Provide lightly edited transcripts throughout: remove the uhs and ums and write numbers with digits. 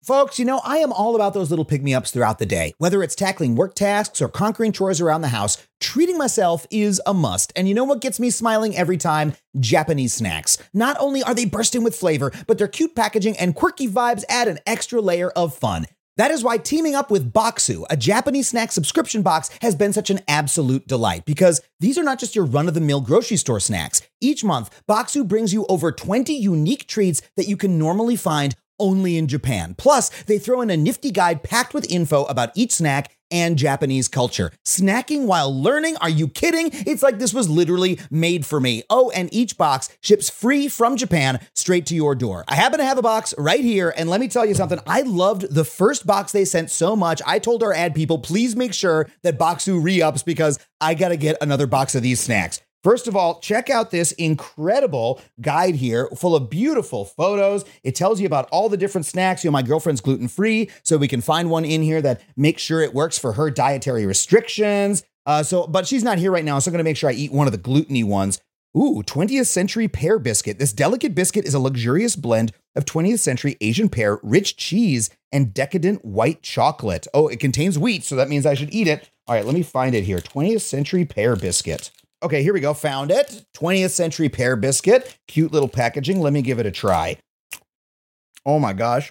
Folks, I am all about those little pick-me-ups throughout the day. Whether it's tackling work tasks or conquering chores around the house, treating myself is a must. And you know what gets me smiling every time? Japanese snacks. Not only are they bursting with flavor, but their cute packaging and quirky vibes add an extra layer of fun. That is why teaming up with Boxu, a Japanese snack subscription box, has been such an absolute delight, because these are not just your run-of-the-mill grocery store snacks. Each month, Boxu brings you over 20 unique treats that you can normally find only in Japan. Plus, they throw in a nifty guide packed with info about each snack and Japanese culture. Snacking while learning? Are you kidding? It's like this was literally made for me. Oh, and each box ships free from Japan straight to your door. I happen to have a box right here, and let me tell you something. I loved the first box they sent so much, I told our ad people, please make sure that Boxu re-ups because I gotta get another box of these snacks. First of all, check out this incredible guide here full of beautiful photos. It tells you about all the different snacks. My girlfriend's gluten-free, so we can find one in here that makes sure it works for her dietary restrictions. But she's not here right now, so I'm going to make sure I eat one of the gluten-y ones. Ooh, 20th century pear biscuit. This delicate biscuit is a luxurious blend of 20th century Asian pear, rich cheese, and decadent white chocolate. Oh, it contains wheat, so that means I should eat it. All right, let me find it here. 20th century pear biscuit. Okay, here we go. Found it. 20th century pear biscuit. Cute little packaging. Let me give it a try. Oh my gosh.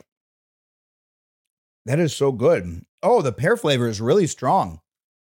That is so good. Oh, the pear flavor is really strong.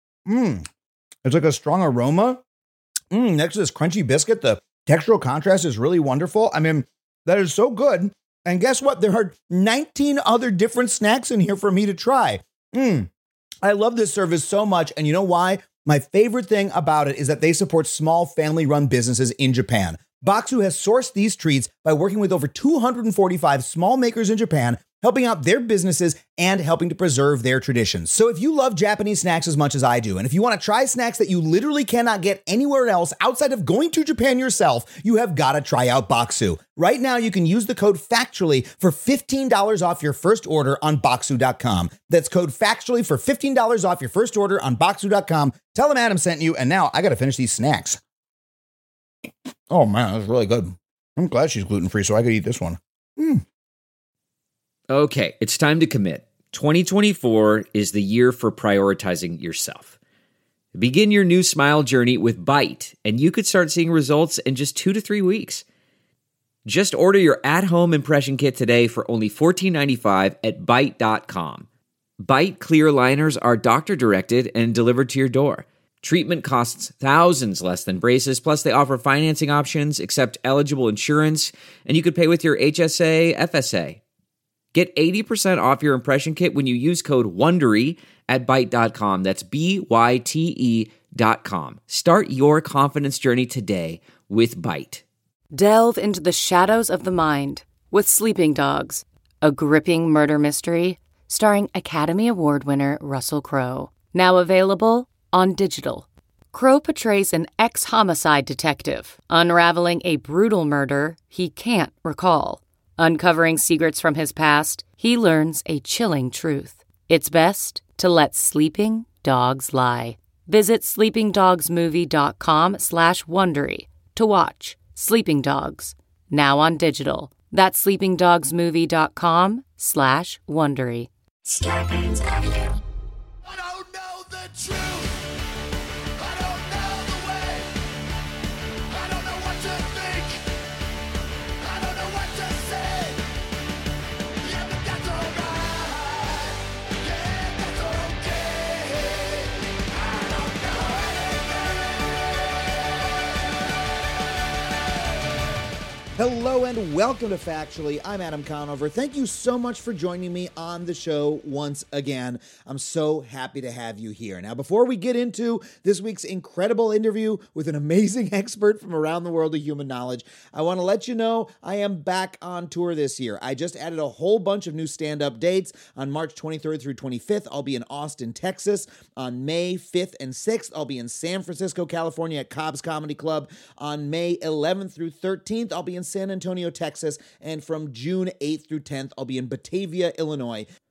It's like a strong aroma. Next to this crunchy biscuit, the textural contrast is really wonderful. I mean, that is so good. And guess what? There are 19 other different snacks in here for me to try. I love this service so much. And you know why? My favorite thing about it is that they support small family-run businesses in Japan. Boxu has sourced these treats by working with over 245 small makers in Japan, helping out their businesses and helping to preserve their traditions. So if you love Japanese snacks as much as I do, and if you want to try snacks that you literally cannot get anywhere else outside of going to Japan yourself, you have got to try out Boxu. Right now, you can use the code FACTUALLY for $15 off your first order on Boxu.com. That's code FACTUALLY for $15 off your first order on Boxu.com. Tell them Adam sent you, and now I got to finish these snacks. Oh man, that's really good. I'm glad she's gluten-free so I could eat this one. Okay, it's time to commit. 2024 is the year for prioritizing yourself. Begin your new smile journey with Byte, and you could start seeing results in just 2 to 3 weeks. Just order your at-home impression kit today for only $14.95 at Byte.com. Byte clear liners are doctor-directed and delivered to your door. Treatment costs thousands less than braces, plus they offer financing options, accept eligible insurance, and you could pay with your HSA, FSA. Get 80% off your impression kit when you use code WONDERY at Byte.com. That's BYTE.com. Start your confidence journey today with Byte. Delve into the shadows of the mind with Sleeping Dogs, a gripping murder mystery starring Academy Award winner Russell Crowe. Now available on digital. Crowe portrays an ex-homicide detective unraveling a brutal murder he can't recall. Uncovering secrets from his past, he learns a chilling truth. It's best to let sleeping dogs lie. Visit sleepingdogsmovie.com/Wondery to watch Sleeping Dogs, now on digital. That's sleepingdogsmovie.com/Wondery. Scarpins Avenue. I don't know the truth. I don't know the way. I don't know what to think. I don't know what to say. Yeah, but that's alright. Yeah, that's okay. I don't know anything. Hello and welcome to Factually. I'm Adam Conover. Thank you so much for joining me on the show once again. I'm so happy to have you here. Now, before we get into this week's incredible interview with an amazing expert from around the world of human knowledge, I want to let you know I am back on tour this year. I just added a whole bunch of new stand-up dates. On March 23rd through 25th, I'll be in Austin, Texas. On May 5th and 6th, I'll be in San Francisco, California at Cobb's Comedy Club. On May 11th through 13th, I'll be in San Antonio, Texas, and from June 8th through 10th, I'll be in Batavia, Illinois.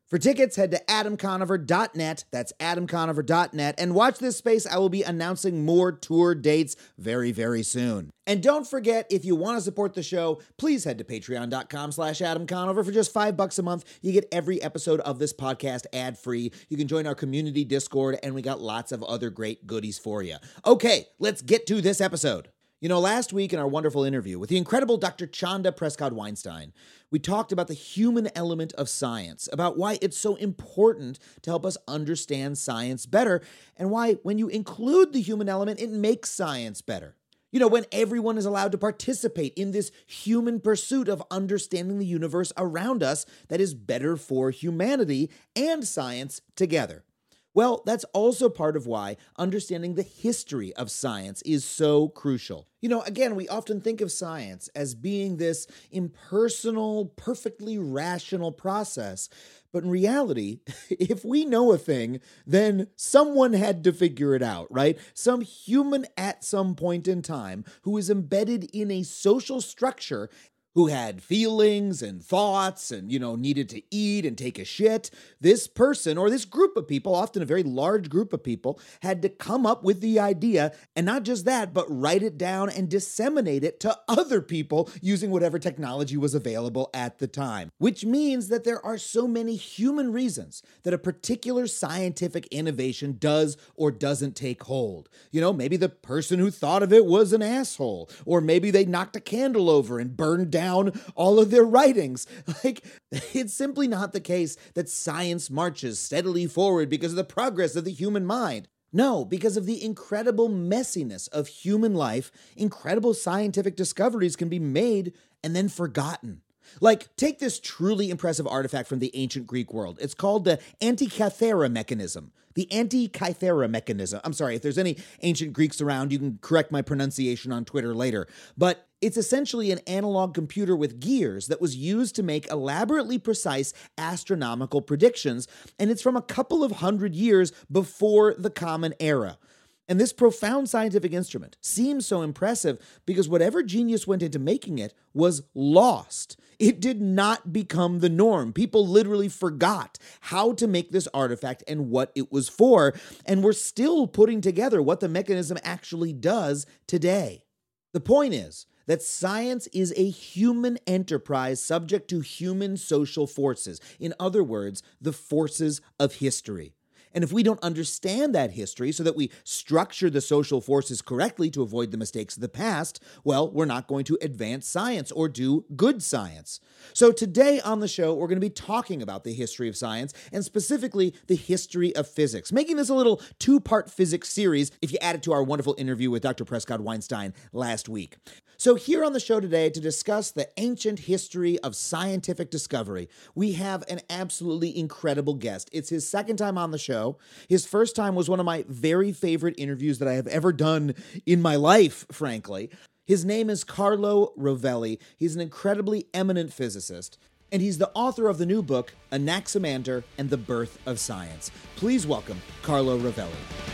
For tickets, head to adamconover.net. That's adamconover.net. And watch this space. I will be announcing more tour dates very, very soon. And don't forget, if you want to support the show, please head to patreon.com/adamconover. For just $5 a month, you get every episode of this podcast ad-free. You can join our community Discord, and we got lots of other great goodies for you. Okay, let's get to this episode. You know, last week in our wonderful interview with the incredible Dr. Chanda Prescod-Weinstein, we talked about the human element of science, about why it's so important to help us understand science better, and why when you include the human element, it makes science better. You know, when everyone is allowed to participate in this human pursuit of understanding the universe around us that is better for humanity and science together. Well, that's also part of why understanding the history of science is so crucial. You know, again, we often think of science as being this impersonal, perfectly rational process. But in reality, if we know a thing, then someone had to figure it out, right? Some human at some point in time who is embedded in a social structure, who had feelings and thoughts and, needed to eat and take a shit. This person, or this group of people, often a very large group of people, had to come up with the idea, and not just that, but write it down and disseminate it to other people using whatever technology was available at the time. Which means that there are so many human reasons that a particular scientific innovation does or doesn't take hold. Maybe the person who thought of it was an asshole, or maybe they knocked a candle over and burned down all of their writings. It's simply not the case that science marches steadily forward because of the progress of the human mind. No, because of the incredible messiness of human life, incredible scientific discoveries can be made and then forgotten. Take this truly impressive artifact from the ancient Greek world. It's called the Antikythera mechanism. The Antikythera mechanism. I'm sorry, if there's any ancient Greeks around, you can correct my pronunciation on Twitter later. But it's essentially an analog computer with gears that was used to make elaborately precise astronomical predictions, and it's from a couple of hundred years before the Common Era. And this profound scientific instrument seems so impressive because whatever genius went into making it was lost. It did not become the norm. People literally forgot how to make this artifact and what it was for, and we're still putting together what the mechanism actually does today. The point is that science is a human enterprise subject to human social forces. In other words, the forces of history. And if we don't understand that history so that we structure the social forces correctly to avoid the mistakes of the past, well, we're not going to advance science or do good science. So today on the show, we're going to be talking about the history of science and specifically the history of physics, making this a little two-part physics series if you add it to our wonderful interview with Dr. Prescod-Weinstein last week. So here on the show today to discuss the ancient history of scientific discovery, we have an absolutely incredible guest. It's his second time on the show. His first time was one of my very favorite interviews that I have ever done in my life, frankly. His name is Carlo Rovelli. He's an incredibly eminent physicist, and he's the author of the new book, Anaximander and the Birth of Science. Please welcome Carlo Rovelli.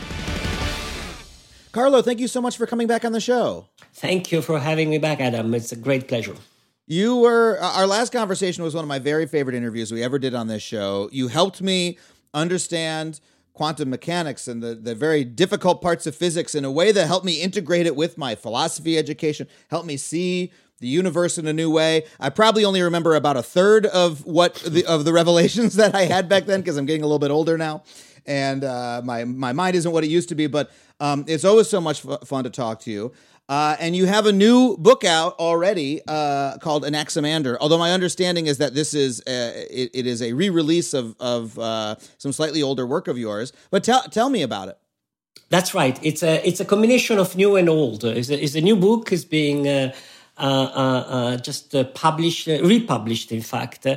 Carlo, thank you so much for coming back on the show. Thank you for having me back, Adam. It's a great pleasure. Our last conversation was one of my very favorite interviews we ever did on this show. You helped me understand quantum mechanics and the very difficult parts of physics in a way that helped me integrate it with my philosophy education, helped me see the universe in a new way. I probably only remember about a third of the revelations that I had back then because I'm getting a little bit older now. And my mind isn't what it used to be, but it's always so much fun to talk to you. And you have a new book out already called Anaximander, although my understanding is that this is it is a re-release of some slightly older work of yours. But tell me about it. That's right. It's a combination of new and old. It's a new book. It's being just republished, in fact.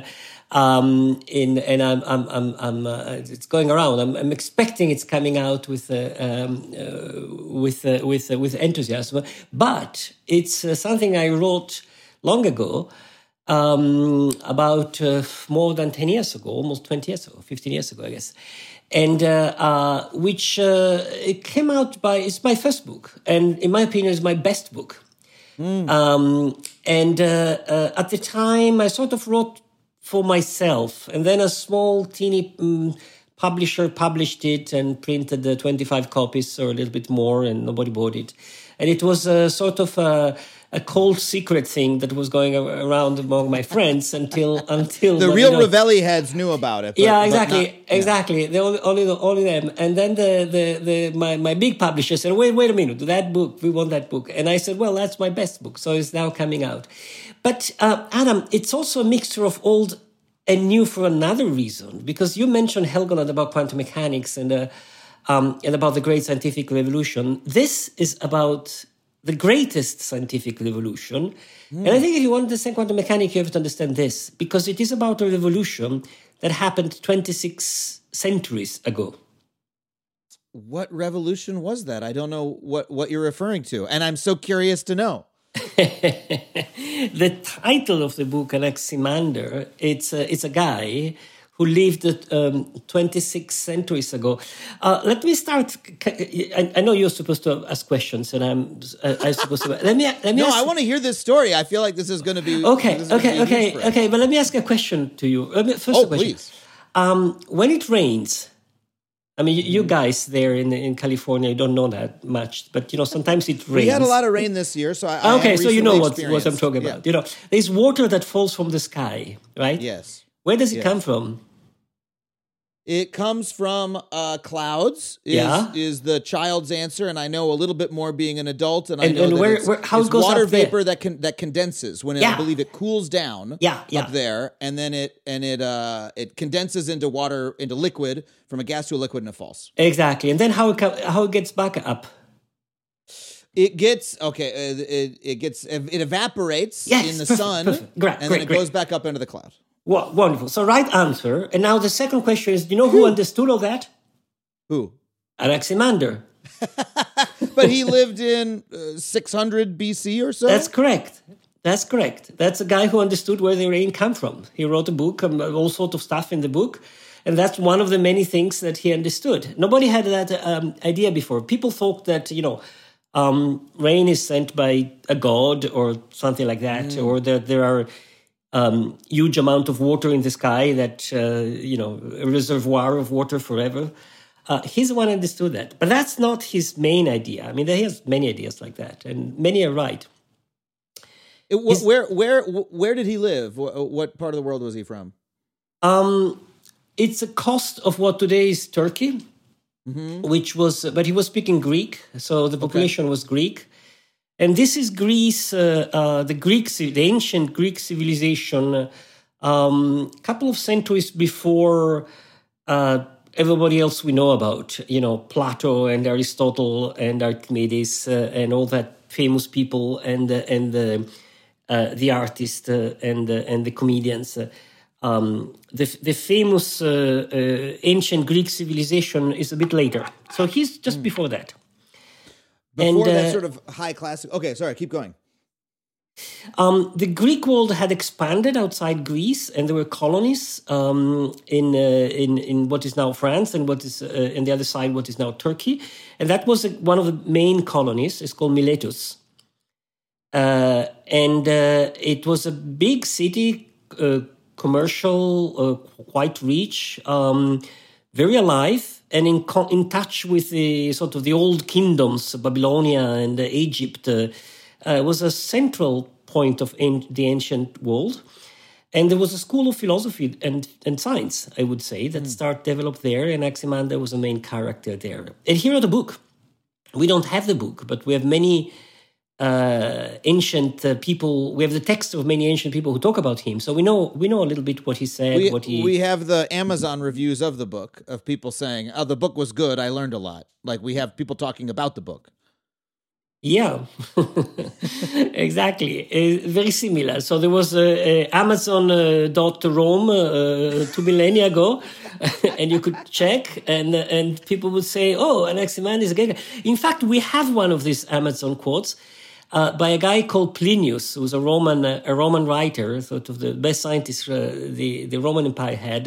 It's going around. I'm expecting it's coming out with enthusiasm. But it's something I wrote long ago, about more than 10 years ago, almost 20 years ago, 15 years ago, I guess. And which it came out it's my first book, and in my opinion, is my best book. At the time, I sort of wrote for myself. And then a small, teeny publisher published it and printed the 25 copies or a little bit more, and nobody bought it. And it was a sort of a cold secret thing that was going around among my friends until The real Ravelli heads knew about it. Yeah, exactly. They only them. And then my big publisher said, wait a minute, that book, we want that book. And I said, well, that's my best book, so it's now coming out. But Adam, it's also a mixture of old and new for another reason, because you mentioned Helgoland about quantum mechanics and about the great scientific revolution. This is about the greatest scientific revolution. And I think if you want to understand quantum mechanics, you have to understand this, because it is about a revolution that happened 26 centuries ago. What revolution was that? I don't know what you're referring to, and I'm so curious to know. The title of the book, Anaximander, it's a guy who lived 26 centuries ago. Let me start. I know you're supposed to ask questions, and I'm supposed to. Let me. No, ask, I want to hear this story. I feel like this is going to be okay. But let me ask a question to you. First, please. When it rains, I mean, you guys there in California, you don't know that much, but sometimes it rains. We had a lot of rain this year, so so you know what I'm talking about. Yeah. There's water that falls from the sky, right? Yes. Where does it come from? It comes from clouds. Is the child's answer, and I know a little bit more being an adult, and I know that how it goes water up there? vapor that condenses when I believe it cools down up there, and then it condenses into liquid from a gas to a liquid, and it falls. Exactly, and then how it gets back up? It gets it evaporates in the sun, and then it goes back up into the cloud. Well, wonderful. So right answer. And now the second question is, do you know who understood all that? Who? Anaximander. But he lived in 600 BC or so? That's correct. That's a guy who understood where the rain came from. He wrote a book, all sorts of stuff in the book. And that's one of the many things that he understood. Nobody had that idea before. People thought that, rain is sent by a god or something like that, or that there are huge amount of water in the sky that, a reservoir of water forever. He's the one who understood that. But that's not his main idea. I mean, he has many ideas like that, and many are right. Where did he live? What part of the world was he from? It's a coast of what today is Turkey, but he was speaking Greek, so the population was Greek. And this is Greece, the ancient Greek civilization, a couple of centuries before everybody else we know about, Plato and Aristotle and Archimedes and all that famous people and the artists and the comedians. The famous ancient Greek civilization is a bit later. So he's just before that. Before that sort of high classic. Okay, sorry, keep going. The Greek world had expanded outside Greece, and there were colonies in what is now France and what is in the other side what is now Turkey, and that was one of the main colonies. It's called Miletus, and it was a big city, commercial, quite rich, very alive. And in touch with the sort of the old kingdoms, Babylonia and Egypt, was a central point of the ancient world. And there was a school of philosophy and science, I would say, that developed there. And Anaximander was a main character there. And he wrote a book. We don't have the book, but we have many ancient people. We have the text of many ancient people who talk about him, so we know a little bit what he said. We have the Amazon reviews of the book of people saying, "Oh, the book was good. I learned a lot." Like we have people talking about the book. Yeah, exactly. Very similar. So there was Amazon.Rome 2 millennia ago, and you could check, and people would say, "Oh, Anaximander is a great guy." In fact, we have one of these Amazon quotes. By a guy called Plinius, who was a Roman writer, sort of the best scientist the Roman Empire had,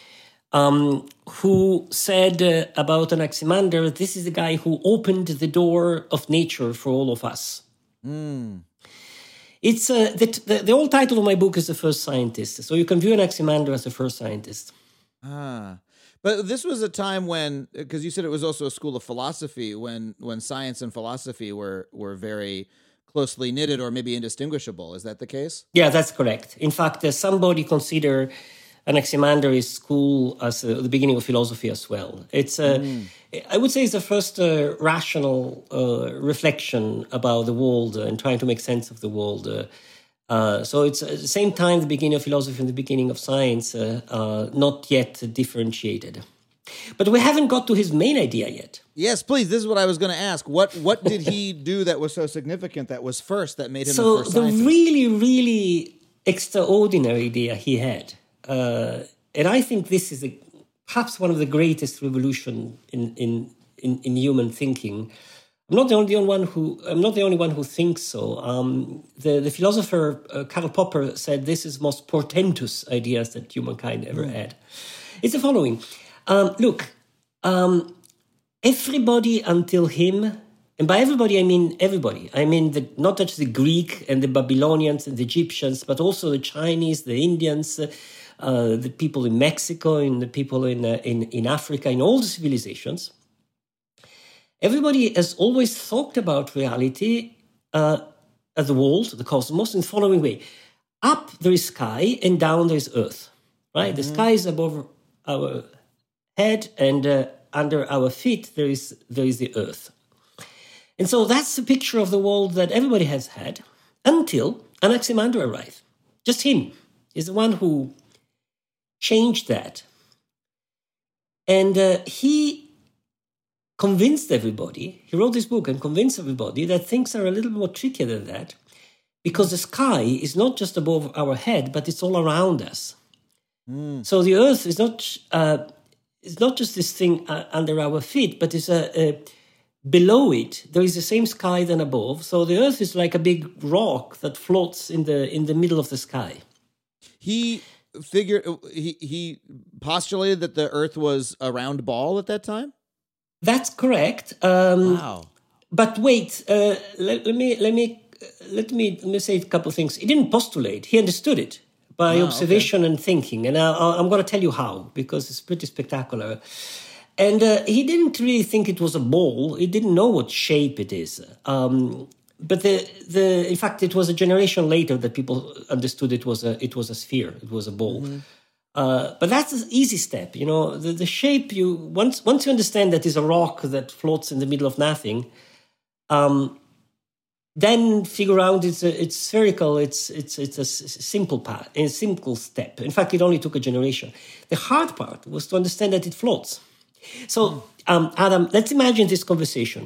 who said about Anaximander, this is the guy who opened the door of nature for all of us. It's the whole title of my book is The First Scientist. So you can view Anaximander as the first scientist. But this was a time when, because you said it was also a school of philosophy, when science and philosophy were very closely knitted or maybe indistinguishable. Is that the case? Yeah, that's correct. In fact, somebody consider Anaximander's school as the beginning of philosophy as well. It's, I would say, it's the first rational reflection about the world and trying to make sense of the world. So it's at the same time the beginning of philosophy and the beginning of science, not yet differentiated. But we haven't got to his main idea yet. Yes, please. This is what I was going to ask. What did he do that was so significant, that was first, that made him the first scientist? The really, really extraordinary idea he had, and I think this is perhaps one of the greatest revolutions in human thinking. I'm not the only one who thinks so. The philosopher Karl Popper said this is the most portentous ideas that humankind ever had. It's the following. Look, everybody until him, and by everybody I mean everybody. I mean not just the Greek and the Babylonians and the Egyptians, but also the Chinese, the Indians, the people in Mexico, and the people in Africa, in all the civilizations. Everybody has always thought about reality as the world, the cosmos, in the following way. Up there is sky and down there is earth, right? The sky is above our head and under our feet there is the earth. And so that's the picture of the world that everybody has had until Anaximander arrived. Just him is the one who changed that. And he convinced everybody, he wrote this book and convinced everybody that things are a little more trickier than that, because the sky is not just above our head, but it's all around us. So the earth is not just this thing under our feet, but it's below it. There is the same sky than above. So the earth is like a big rock that floats in the middle of the sky. He postulated that the earth was a round ball at that time? That's correct. Wow. But wait, let me say a couple of things. He didn't postulate. He understood it by observation and thinking. And I'm going to tell you how, because it's pretty spectacular. And he didn't really think it was a ball. He didn't know what shape it is. But in fact, it was a generation later that people understood it was a sphere. It was a ball. But that's an easy step, you know. The shape, once you understand that is a rock that floats in the middle of nothing, then figure out it's spherical. It's a simple path, a simple step. In fact, it only took a generation. The hard part was to understand that it floats. So, Adam, let's imagine this conversation.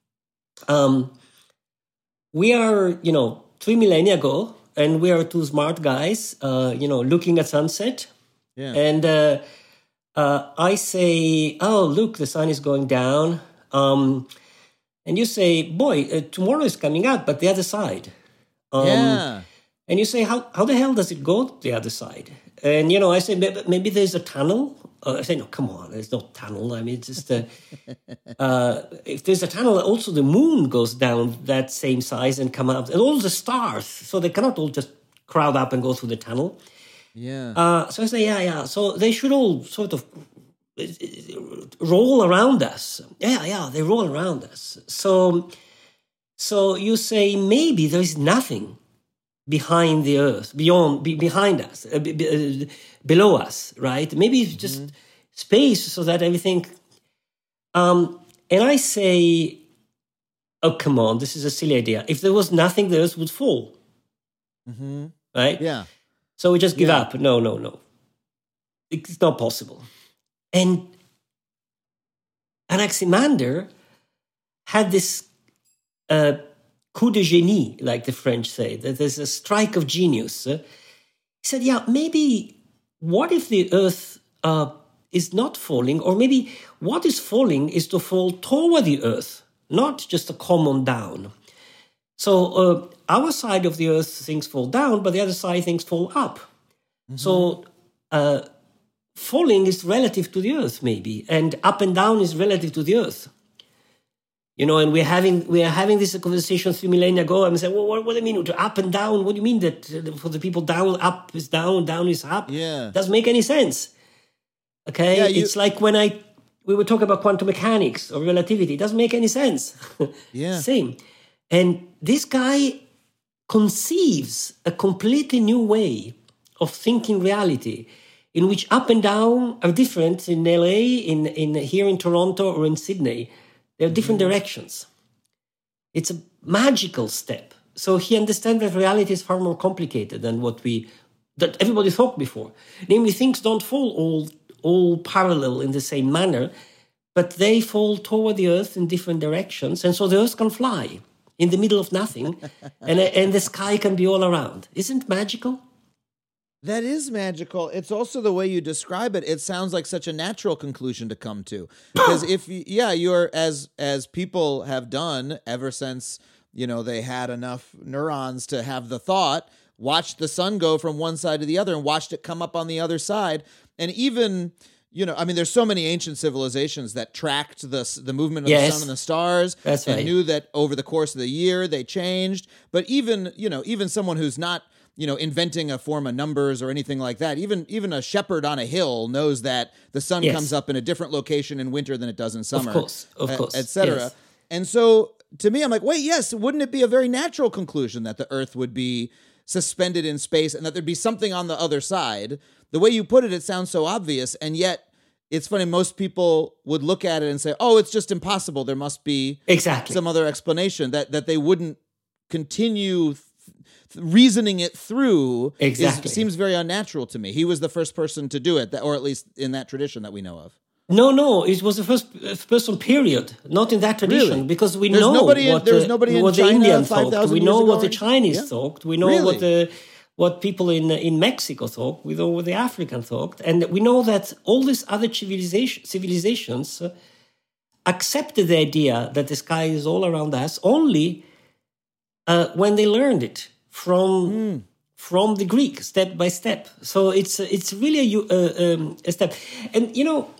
We are, 3 millennia ago, and we are two smart guys, looking at sunset. Yeah. And I say, oh, look, the sun is going down. And you say, boy, tomorrow is coming out, but the other side. And you say, how the hell does it go to the other side? And, I say, maybe there's a tunnel. I say, no, come on, there's no tunnel. I mean, it's just, if there's a tunnel, also the moon goes down that same size and come out. And all the stars, so they cannot all just crowd up and go through the tunnel. Yeah. So I say, yeah. So they should all sort of roll around us. Yeah, they roll around us. So you say maybe there is nothing behind the earth, behind us, below us, right? Maybe it's just space, so that everything. And I say, oh, come on, this is a silly idea. If there was nothing, the earth would fall. Right? Yeah. So we just give up. No. It's not possible. And Anaximander had this coup de génie, like the French say, that there's a strike of genius. He said, maybe what if the earth is not falling, or maybe what is falling is to fall toward the earth, not just to come on down. So our side of the earth, things fall down, but the other side, things fall up. So falling is relative to the earth, maybe, and up and down is relative to the earth. And we are having this conversation 3 millennia ago. I'm saying, well, what do you mean? Up and down? What do you mean that for the people down, up is down, down is up? Yeah. Doesn't make any sense. Okay? Yeah, it's like when we were talking about quantum mechanics or relativity. It doesn't make any sense. Yeah. Same. And this guy conceives a completely new way of thinking reality, in which up and down are different in LA, in here in Toronto, or in Sydney. There are different directions. It's a magical step. So he understands that reality is far more complicated than that everybody thought before. Namely, things don't fall all parallel in the same manner, but they fall toward the Earth in different directions, and so the Earth can fly in the middle of nothing, and the sky can be all around. Isn't it magical? That is magical. It's also the way you describe it. It sounds like such a natural conclusion to come to. Because you're as people have done ever since, they had enough neurons to have the thought, watched the sun go from one side to the other and watched it come up on the other side. And even, there's so many ancient civilizations that tracked the movement of the sun and the stars. That's and right. knew that over the course of the year they changed. But even someone who's not inventing a form of numbers or anything like that. Even a shepherd on a hill knows that the sun comes up in a different location in winter than it does in summer. Of course. Et cetera. Yes. And so to me, I'm like, wait, yes, wouldn't it be a very natural conclusion that the Earth would be suspended in space and that there'd be something on the other side? The way you put it, it sounds so obvious. And yet it's funny, most people would look at it and say, oh, it's just impossible. There must be some other explanation that they wouldn't continue reasoning it through. Seems very unnatural to me. He was the first person to do it, or at least in that tradition that we know of. No, it was the first person, period. Not in that tradition, Really? because we There's know nobody what in the China Indian 5,000 thought. We years know ago what the or- Chinese Yeah. thought. We know Really? what people in Mexico thought. We know what the African thought, and we know that all these other civilizations accepted the idea that the sky is all around us only when they learned it from the Greek, step by step. So it's really a step. And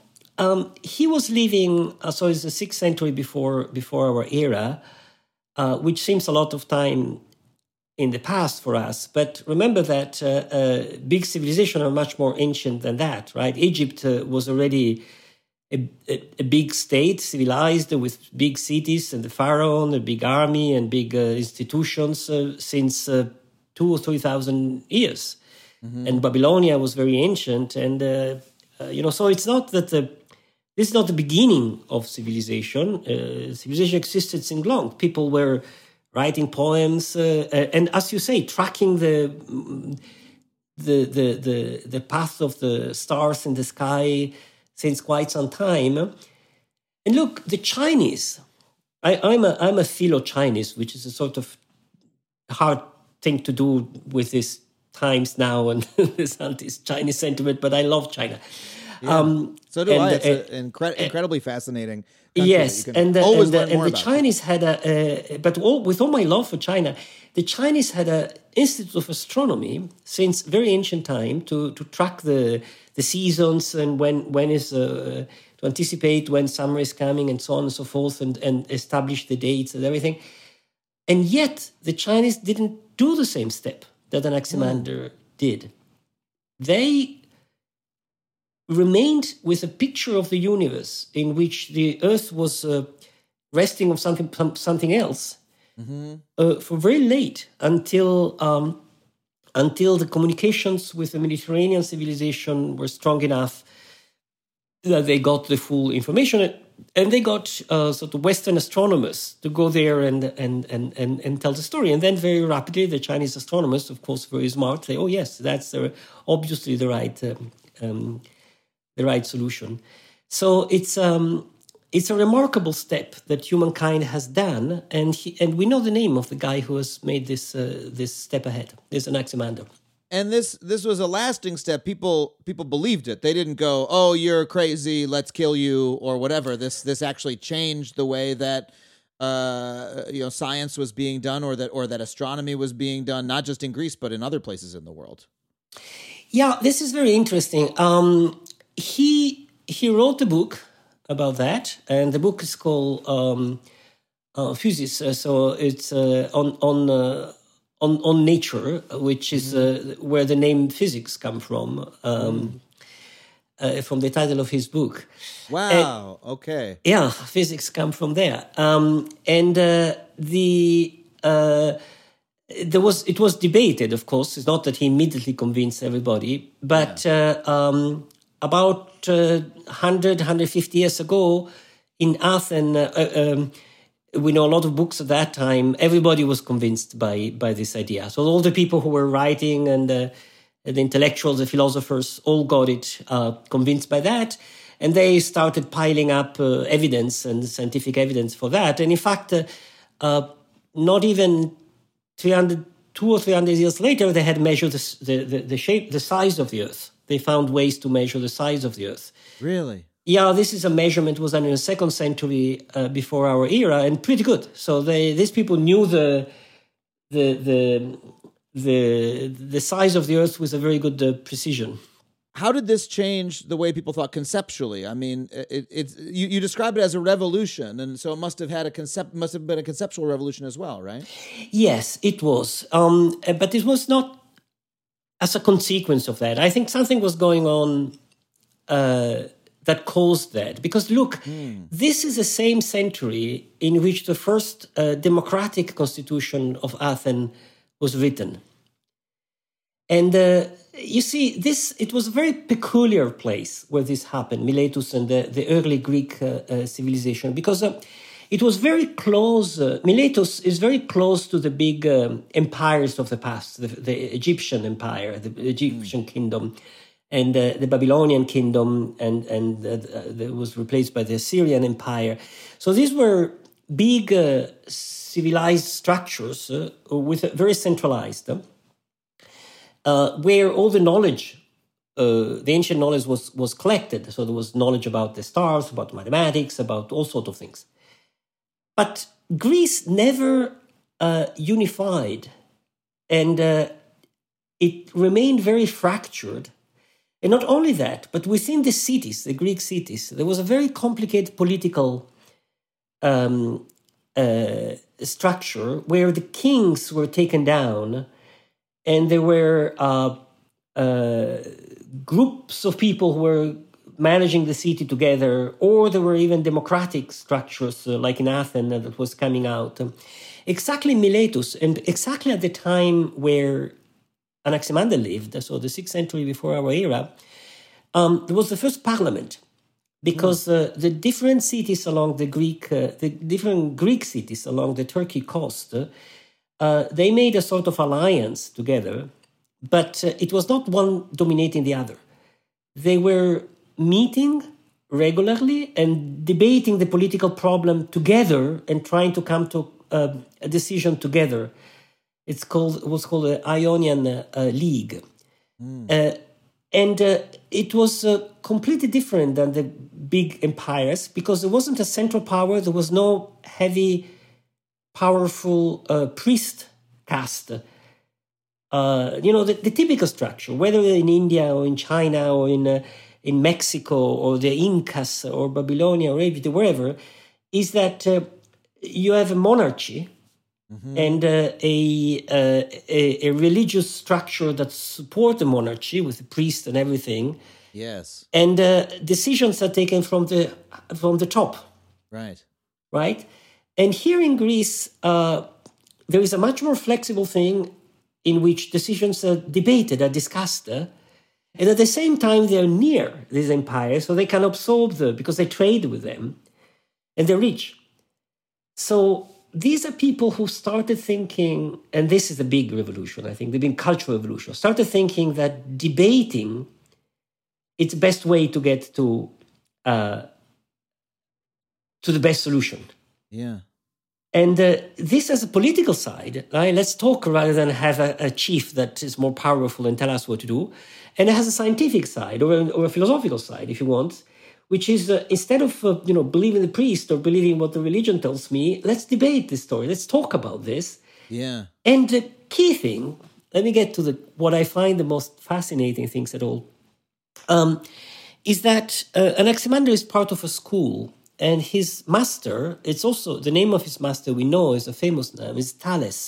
he was living. So it's the 6th century before our era, which seems a lot of time in the past for us. But remember that big civilizations are much more ancient than that, right? Egypt was already a big state, civilized, with big cities and the pharaoh, a big army and big institutions since 2,000 or 3,000 years. Mm-hmm. And Babylonia was very ancient. And, so it's not that this is not the beginning of civilization. Civilization existed since long. People were writing poems and, as you say, tracking the path of the stars in the sky since quite some time. And look, the Chinese, I'm a philo-Chinese, which is a sort of hard thing to do with these times now and this anti-Chinese sentiment, but I love China. Yeah. So do I. It's incredibly fascinating country. Yes, and the about. Chinese had with all my love for China, the Chinese had an institute of astronomy since very ancient time to track the seasons and when is to anticipate when summer is coming and so on and so forth and establish the dates and everything. And yet the Chinese didn't do the same step that Anaximander did. They remained with a picture of the universe in which the Earth was resting on something else for very late until the communications with the Mediterranean civilization were strong enough that they got the full information, and they got sort of Western astronomers to go there and tell the story. And then very rapidly, the Chinese astronomers, of course, very smart, say, "Oh yes, that's obviously the right solution." So it's a remarkable step that humankind has done, and we know the name of the guy who has made this step ahead. This Anaximander. And this was a lasting step. People believed it. They didn't go, "Oh, you're crazy, let's kill you," or whatever. This actually changed the way that science was being done, or that astronomy was being done, not just in Greece but in other places in the world. Yeah, this is very interesting. He wrote a book about that, and the book is called physics. So it's on nature, which is where the name physics come from the title of his book. Wow. Okay. Yeah, physics come from there. It was debated, of course. It's not that he immediately convinced everybody, but about 100, 150 years ago in Athens, we know a lot of books at that time. Everybody was convinced by this idea. So all the people who were writing and the intellectuals, the philosophers, all got it convinced by that. And they started piling up evidence and scientific evidence for that. And in fact, not even 200 or 300 years later, they had measured the shape, the size of the Earth. They found ways to measure the size of the Earth. Really? Yeah, this is a measurement was done in the 2nd century before our era, and pretty good. So these people knew the size of the Earth with a very good precision. How did this change the way people thought conceptually? I mean, you describe it as a revolution, and so it must have been a conceptual revolution as well, right? Yes, it was, but it was not as a consequence of that. I think something was going on that caused that. Because look, this is the same century in which the first democratic constitution of Athens was written. And you see, it was a very peculiar place where this happened, Miletus and the early Greek civilization, because it was very close. Miletus is very close to the big empires of the past, the Egyptian empire, the Egyptian kingdom, and the Babylonian kingdom, and that was replaced by the Assyrian empire. So these were big civilized structures with very centralized, where all the knowledge, the ancient knowledge was collected. So there was knowledge about the stars, about mathematics, about all sorts of things. But Greece never unified, and it remained very fractured. And not only that, but within the cities, the Greek cities, there was a very complicated political structure where the kings were taken down, and there were groups of people who were managing the city together, or there were even democratic structures like in Athens that was coming out. Exactly Miletus, and exactly at the time where Anaximander lived, so the 6th century before our era, there was the first parliament, because the different cities along the different Greek cities along the Turkey coast, they made a sort of alliance together, but it was not one dominating the other. They were meeting regularly and debating the political problem together and trying to come to a decision together. It was called the Ionian League. And it was completely different than the big empires, because there wasn't a central power. There was no heavy, powerful priest caste. The typical structure, whether in India or in China or in Mexico or the Incas or Babylonia or Egypt, wherever, is that you have a monarchy, and a religious structure that support the monarchy with the priest and everything. Yes. And decisions are taken from the top. Right. Right. And here in Greece, there is a much more flexible thing in which decisions are debated, are discussed, and at the same time they're near these empires, so they can absorb them because they trade with them, and they're rich. So these are people who started thinking, and this is a big revolution, I think, the big cultural revolution, started thinking that debating is the best way to get to the best solution. Yeah. And this has a political side, right? Let's talk rather than have a chief that is more powerful and tell us what to do. And it has a scientific side or a philosophical side, if you want, which is instead of believing the priest or believing what the religion tells me, let's debate this story. Let's talk about this. Yeah. And the key thing, let me get to what I find the most fascinating things at all, is that Anaximander is part of a school, And his master, it's also the name of his master we know is a famous name, is Thales.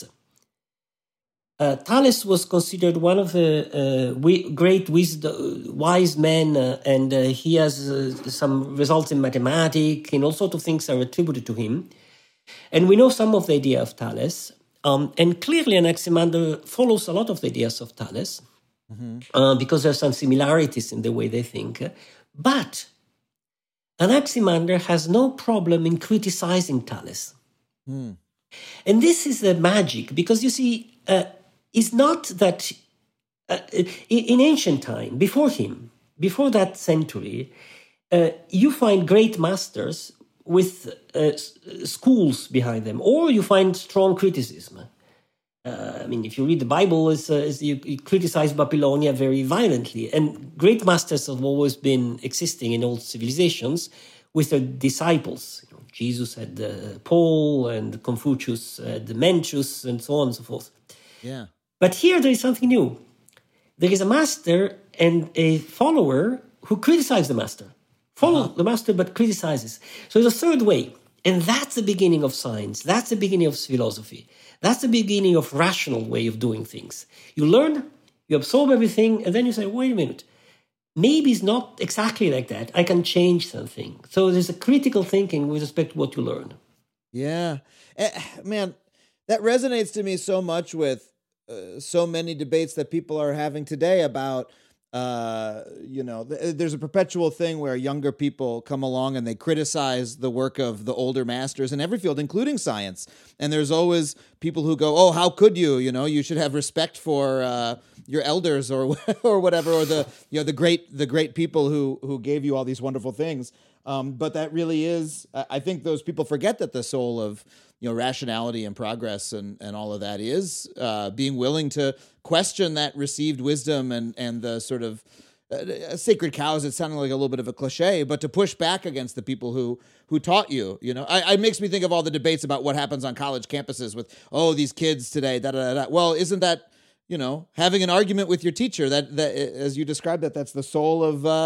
Thales was considered one of the great wise men, and he has some results in mathematics, and all sorts of things are attributed to him. And we know some of the idea of Thales, and clearly Anaximander follows a lot of the ideas of Thales, because there are some similarities in the way they think. But Anaximander has no problem in criticizing Thales. And this is the magic, because you see, it's not that in ancient time, before him, before that century, you find great masters with schools behind them, or you find strong criticism. I mean, if you read the Bible, you criticize Babylonia very violently. And great masters have always been existing in old civilizations with their disciples. You know, Jesus had Paul, and Confucius had Mencius, and so on and so forth. Yeah. But here there is something new. There is a master and a follower who criticize the master. Follow the master, but criticizes. So there's a third way. And that's the beginning of science. That's the beginning of philosophy. That's the beginning of rational way of doing things. You learn, you absorb everything, and then you say, wait a minute. Maybe it's not exactly like that. I can change something. So there's a critical thinking with respect to what you learn. Yeah. Man, that resonates to me so much with so many debates that people are having today about, there's a perpetual thing where younger people come along and they criticize the work of the older masters in every field, including science. And there's always people who go, oh, how could you? You know, you should have respect for your elders or whatever, or the great people who gave you all these wonderful things. But that really is, I think those people forget that the soul of rationality and progress and all of that is being willing to question that received wisdom and the sort of sacred cows. It's sounding like a little bit of a cliche, but to push back against the people who taught you. It makes me think of all the debates about what happens on college campuses with, these kids today, da-da-da-da. Well, isn't that, having an argument with your teacher that as you described that's the soul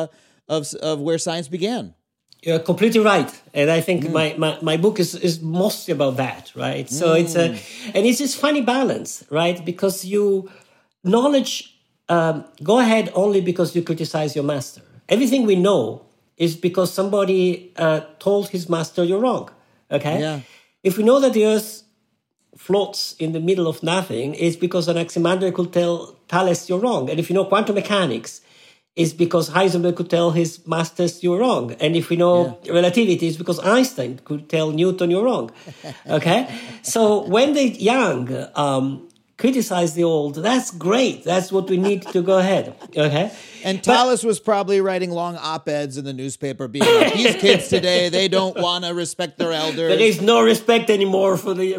of where science began. You're completely right, and I think my book is mostly about that, right? So it's this funny balance, right? Because knowledge go ahead only because you criticize your master. Everything we know is because somebody told his master you're wrong. Okay, yeah. If we know that the Earth floats in the middle of nothing, it's because Anaximander could tell Thales you're wrong, and if you know quantum mechanics, it's because Heisenberg could tell his masters you're wrong. And if we know relativity, it's because Einstein could tell Newton you're wrong. Okay? So when the young criticize the old, that's great. That's what we need to go ahead. Okay? And Thales was probably writing long op-eds in the newspaper being like, these kids today, they don't want to respect their elders. There is no respect anymore for the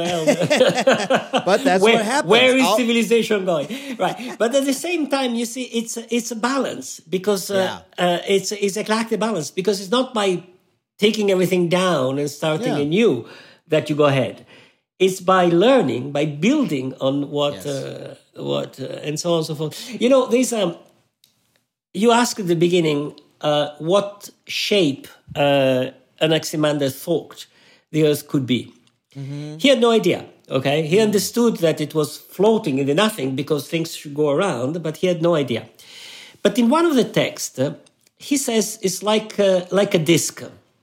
elders. But that's what happens. Where is civilization going? Right. But at the same time, you see, it's a balance because it's exactly a balance, because it's not by taking everything down and starting anew that you go ahead. It's by learning, by building on what and so on and so forth. There's you asked at the beginning what shape Anaximander thought the Earth could be. Mm-hmm. He had no idea, okay? He understood that it was floating in the nothing because things should go around, but he had no idea. But in one of the texts, he says it's like a disc.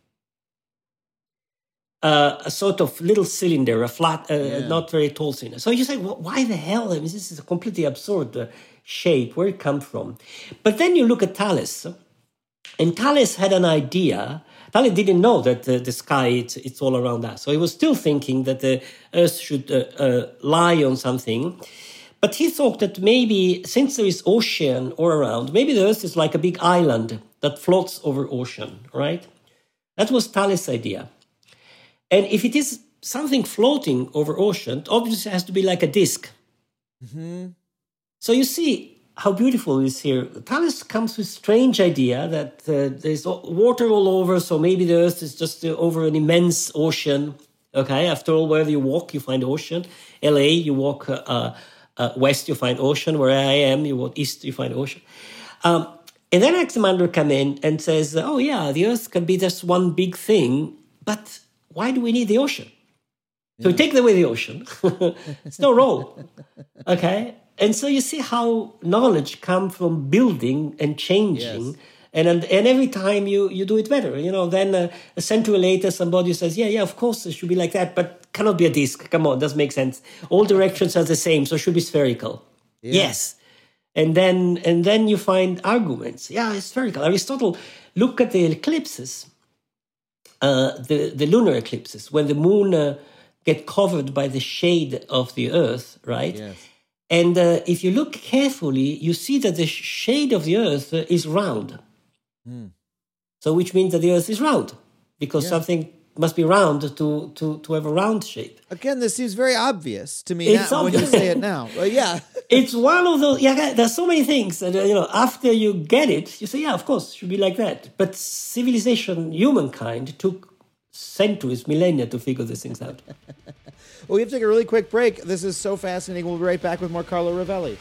A sort of little cylinder, a flat, not very tall cylinder. So you say, why the hell? I mean, this is a completely absurd shape. Where it come from? But then you look at Thales, and Thales had an idea. Thales didn't know that the sky, it's all around us. So he was still thinking that the Earth should lie on something. But he thought that maybe, since there is ocean all around, maybe the Earth is like a big island that floats over ocean, right? That was Thales' idea. And if it is something floating over ocean, obviously it has to be like a disc. Mm-hmm. So you see how beautiful it is here. Thales comes with a strange idea that there's water all over, so maybe the Earth is just over an immense ocean. Okay, after all, wherever you walk, you find ocean. LA, you walk west, you find ocean. Where I am, you walk east, you find ocean. And And then Anaximander come in and says, oh yeah, the Earth can be just one big thing, but why do we need the ocean? So we take away the ocean. It's no role. Okay? And so you see how knowledge comes from building and changing. Yes. And every time you do it better. Then a century later, somebody says, yeah, of course it should be like that, but cannot be a disk. Come on, doesn't make sense. All directions are the same, so it should be spherical. Yeah. Yes. And then you find arguments. Yeah, it's spherical. Aristotle, look at the eclipses, the lunar eclipses, when the moon get covered by the shade of the Earth, right? Yes. And if you look carefully, you see that the shade of the Earth is round. So which means that the Earth is round, because something must be round to have a round shape. Again, this seems very obvious to me It's now, when you obvious. say it now. Well, yeah. It's one of those, there's so many things that, after you get it, you say, yeah, of course, it should be like that. But civilization, humankind, took centuries, millennia to figure these things out. Well, we have to take a really quick break. This is so fascinating. We'll be right back with more Carlo Rovelli.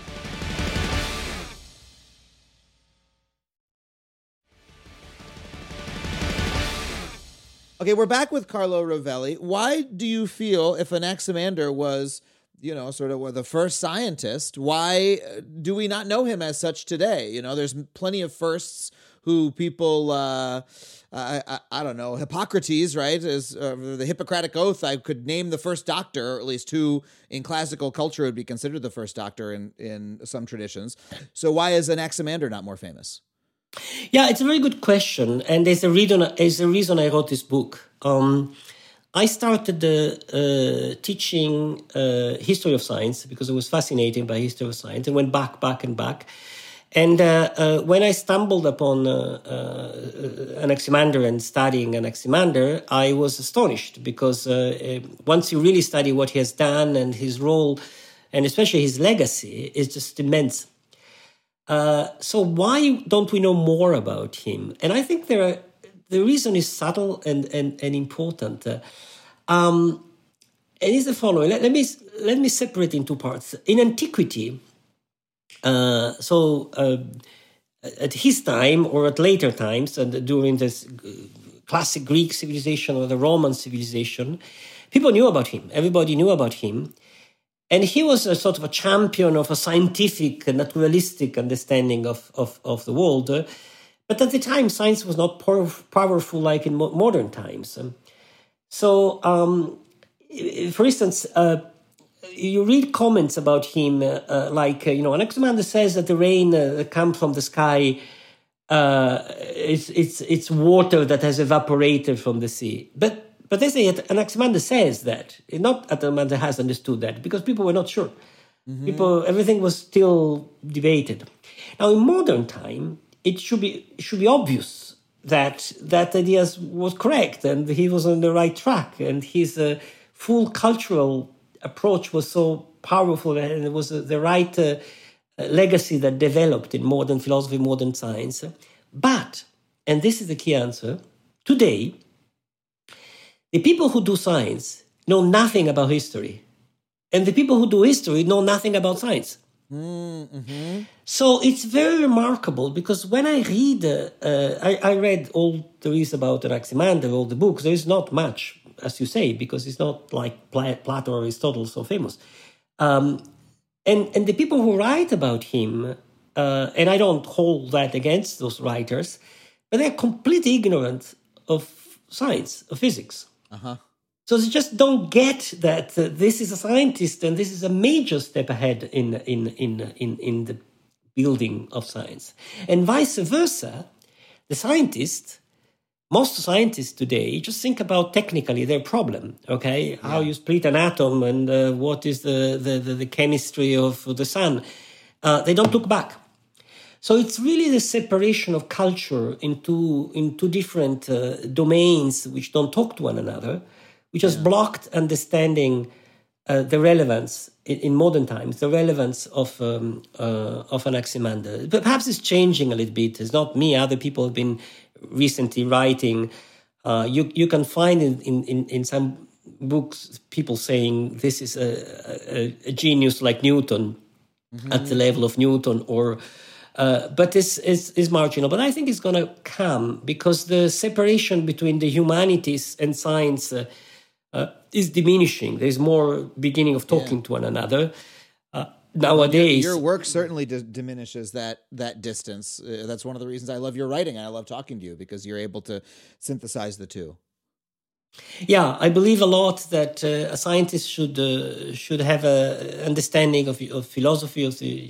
Okay, we're back with Carlo Rovelli. Why do you feel, if Anaximander was, sort of the first scientist, why do we not know him as such today? There's plenty of firsts who people, I don't know, Hippocrates, right, is the Hippocratic Oath. I could name the first doctor, or at least who in classical culture would be considered the first doctor in some traditions. So why is Anaximander not more famous? Yeah, it's a very good question, and there's a reason I wrote this book. I started teaching history of science because I was fascinated by history of science, and went back. And when I stumbled upon Anaximander and studying Anaximander, I was astonished because once you really study what he has done and his role, and especially his legacy, is just immense. So why don't we know more about him? And I think the reason is subtle and important. And is the following. Let me separate in two parts. In antiquity, at his time or at later times, and during this classic Greek civilization or the Roman civilization, people knew about him. Everybody knew about him. And he was a sort of a champion of a scientific, naturalistic understanding of the world. But at the time, science was not powerful like in modern times. So, for instance, you read comments about him Anaximander says that the rain that comes from the sky, it's water that has evaporated from the sea. But they say Anaximander says that. Not Anaximander has understood that, because people were not sure. Mm-hmm. Everything was still debated. Now, in modern time, it should be obvious that idea was correct and he was on the right track, and his full cultural approach was so powerful, and it was the right legacy that developed in modern philosophy, modern science. But, and this is the key answer, today, the people who do science know nothing about history. And the people who do history know nothing about science. Mm-hmm. So it's very remarkable, because when I read, I read all there is about Anaximander, all the books. There is not much, as you say, because it's not like Plato or Aristotle so famous. And the people who write about him, and I don't hold that against those writers, but they're completely ignorant of science, of physics. Uh-huh. So they just don't get that this is a scientist and this is a major step ahead in the building of science. And vice versa, most scientists today just think about technically their problem, okay? How you split an atom and what is the chemistry of the sun. They don't look back. So it's really the separation of culture into different domains which don't talk to one another, which has blocked understanding the relevance in modern times, the relevance of Anaximander. But perhaps it's changing a little bit. It's not me. Other people have been recently writing. You can find in some books people saying this is a genius like Newton, at the level of Newton, or But is marginal. But I think it's going to come because the separation between the humanities and science is diminishing. There's more beginning of talking to one another. Nowadays, your work certainly diminishes that distance. That's one of the reasons I love your writing and I love talking to you, because you're able to synthesize the two. Yeah, I believe a lot that a scientist should have a understanding of philosophy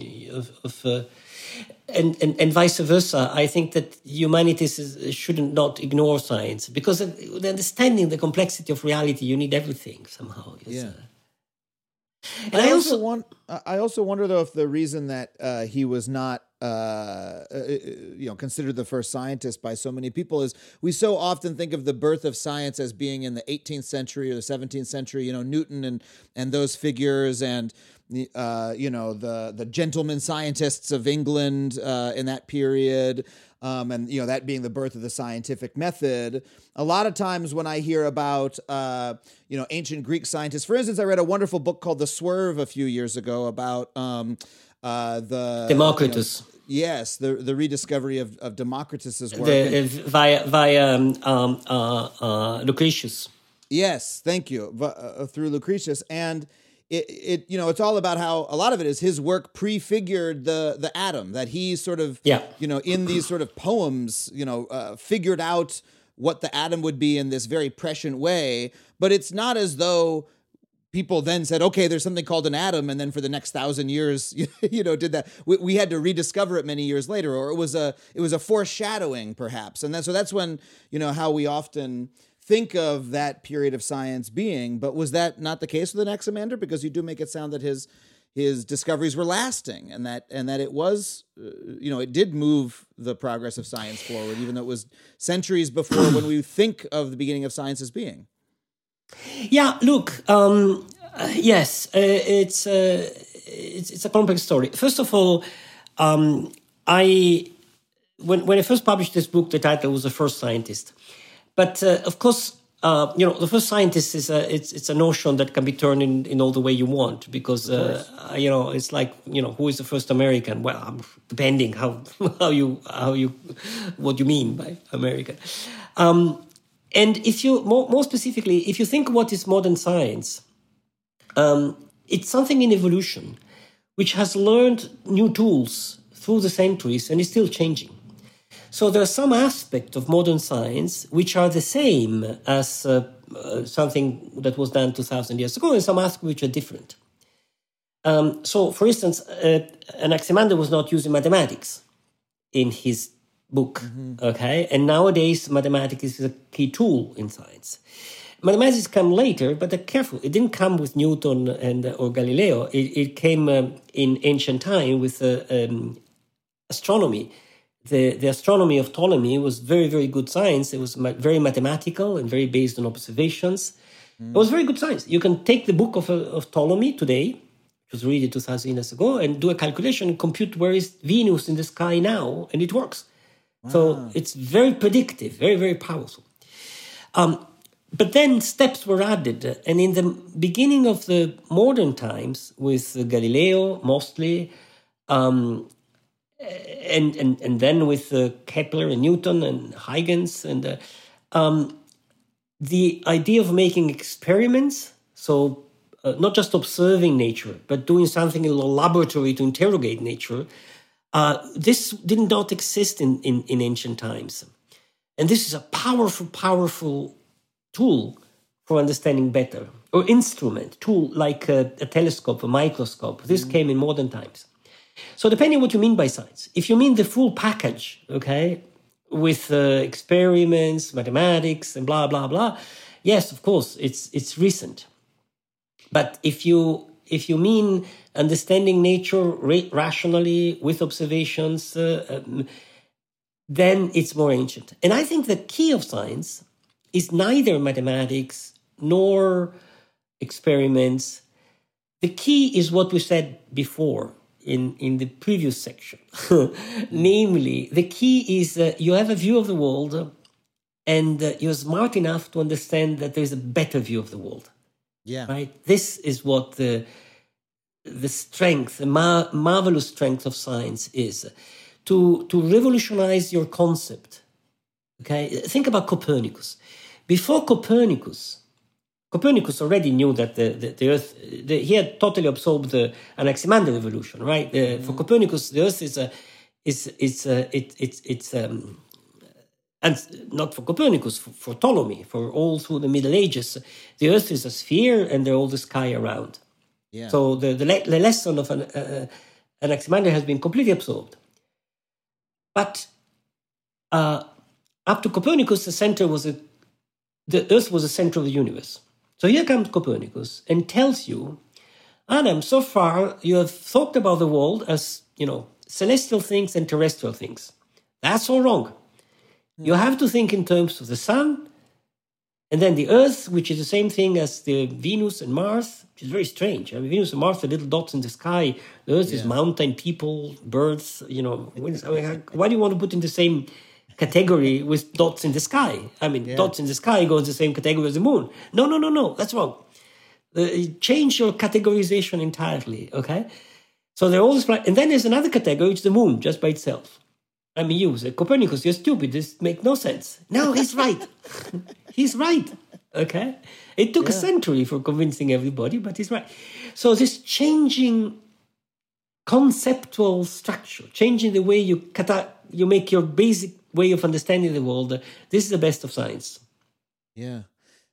and vice versa. I think that humanities shouldn't not ignore science, because the understanding the complexity of reality, you need everything somehow. Yeah. And I also wonder though if the reason that he was not considered the first scientist by so many people is we so often think of the birth of science as being in the 18th century or the 17th century. Newton and those figures and the gentleman scientists of England in that period. And that being the birth of the scientific method. A lot of times when I hear about ancient Greek scientists, for instance, I read a wonderful book called The Swerve a few years ago about the Democritus. Yes, the rediscovery of Democritus's work via Lucretius. Yes, thank you. Through Lucretius. And it's all about how a lot of it is his work prefigured the atom, that he sort of, in these sort of poems, figured out what the atom would be in this very prescient way. But it's not as though people then said, okay, there's something called an atom, and then for the next 1,000 years, did that. We had to rediscover it many years later, or it was a foreshadowing, perhaps. And so that's when, how we often think of that period of science being. But was that not the case with Anaximander? Because you do make it sound that his discoveries were lasting, and that it was, it did move the progress of science forward, even though it was centuries before when we think of the beginning of science as being. Yeah, look, yes, it's a complex story. First of all, when I first published this book, the title was The First Scientist. But of course, the first scientist is it's a notion that can be turned in all the way you want, because it's like who is the first American? Well, depending how you what you mean by American. And if you more specifically, if you think what is modern science, it's something in evolution which has learned new tools through the centuries and is still changing. So there are some aspects of modern science which are the same as something that was done 2,000 years ago, and some aspects which are different. So, for instance, Anaximander was not using mathematics in his book, okay? And nowadays, mathematics is a key tool in science. Mathematics come later, but careful. It didn't come with Newton or Galileo. It came in ancient time with astronomy. The astronomy of Ptolemy was very, very good science. It was very mathematical and very based on observations. It was very good science. You can take the book of Ptolemy today, which was read 2,000 years ago, and do a calculation and compute where is Venus in the sky now, and it works. Wow. So it's very predictive, very, very powerful. But then steps were added. And in the beginning of the modern times, with Galileo mostly, and then with Kepler and Newton and Huygens, and the idea of making experiments, so not just observing nature, but doing something in a laboratory to interrogate nature, this did not exist in ancient times. And this is a powerful, powerful tool for understanding better, or instrument, tool like a telescope, a microscope. This came in modern times. So depending on what you mean by science, if you mean the full package, okay, with experiments, mathematics, and blah, blah, blah, yes, of course, it's recent. But if you mean understanding nature rationally with observations, then it's more ancient. And I think the key of science is neither mathematics nor experiments. The key is what we said before in the previous section. Namely, the key is you have a view of the world, and you're smart enough to understand that there's a better view of the world. Yeah. Right? This is what the strength, the marvelous strength of science is. to revolutionize your concept. Okay, think about Copernicus. Before Copernicus already knew that the Earth, he had totally absorbed the Anaximander revolution, right? For Copernicus, the Earth and not for Copernicus, for Ptolemy, for all through the Middle Ages, the Earth is a sphere and there's all the sky around. Yeah. So the lesson of Anaximander has been completely absorbed. But up to Copernicus, the Earth was the center of the universe. So here comes Copernicus and tells you, Adam, so far you have thought about the world as, celestial things and terrestrial things. That's all wrong. You have to think in terms of the sun, and then the Earth, which is the same thing as the Venus and Mars, which is very strange. I mean, Venus and Mars are little dots in the sky. The Earth is mountain, people, birds. Why do you want to put in the same category with dots in the sky? I mean, dots in the sky go in the same category as the moon. No, that's wrong. Change your categorization entirely, okay? So they're all and then there's another category, which is the moon, just by itself. I mean, you say, Copernicus, you're stupid. This makes no sense. No, he's right. He's right. Okay? It took a century for convincing everybody, but he's right. So this changing conceptual structure, changing the way you make your basic way of understanding the world, this is the best of science. Yeah.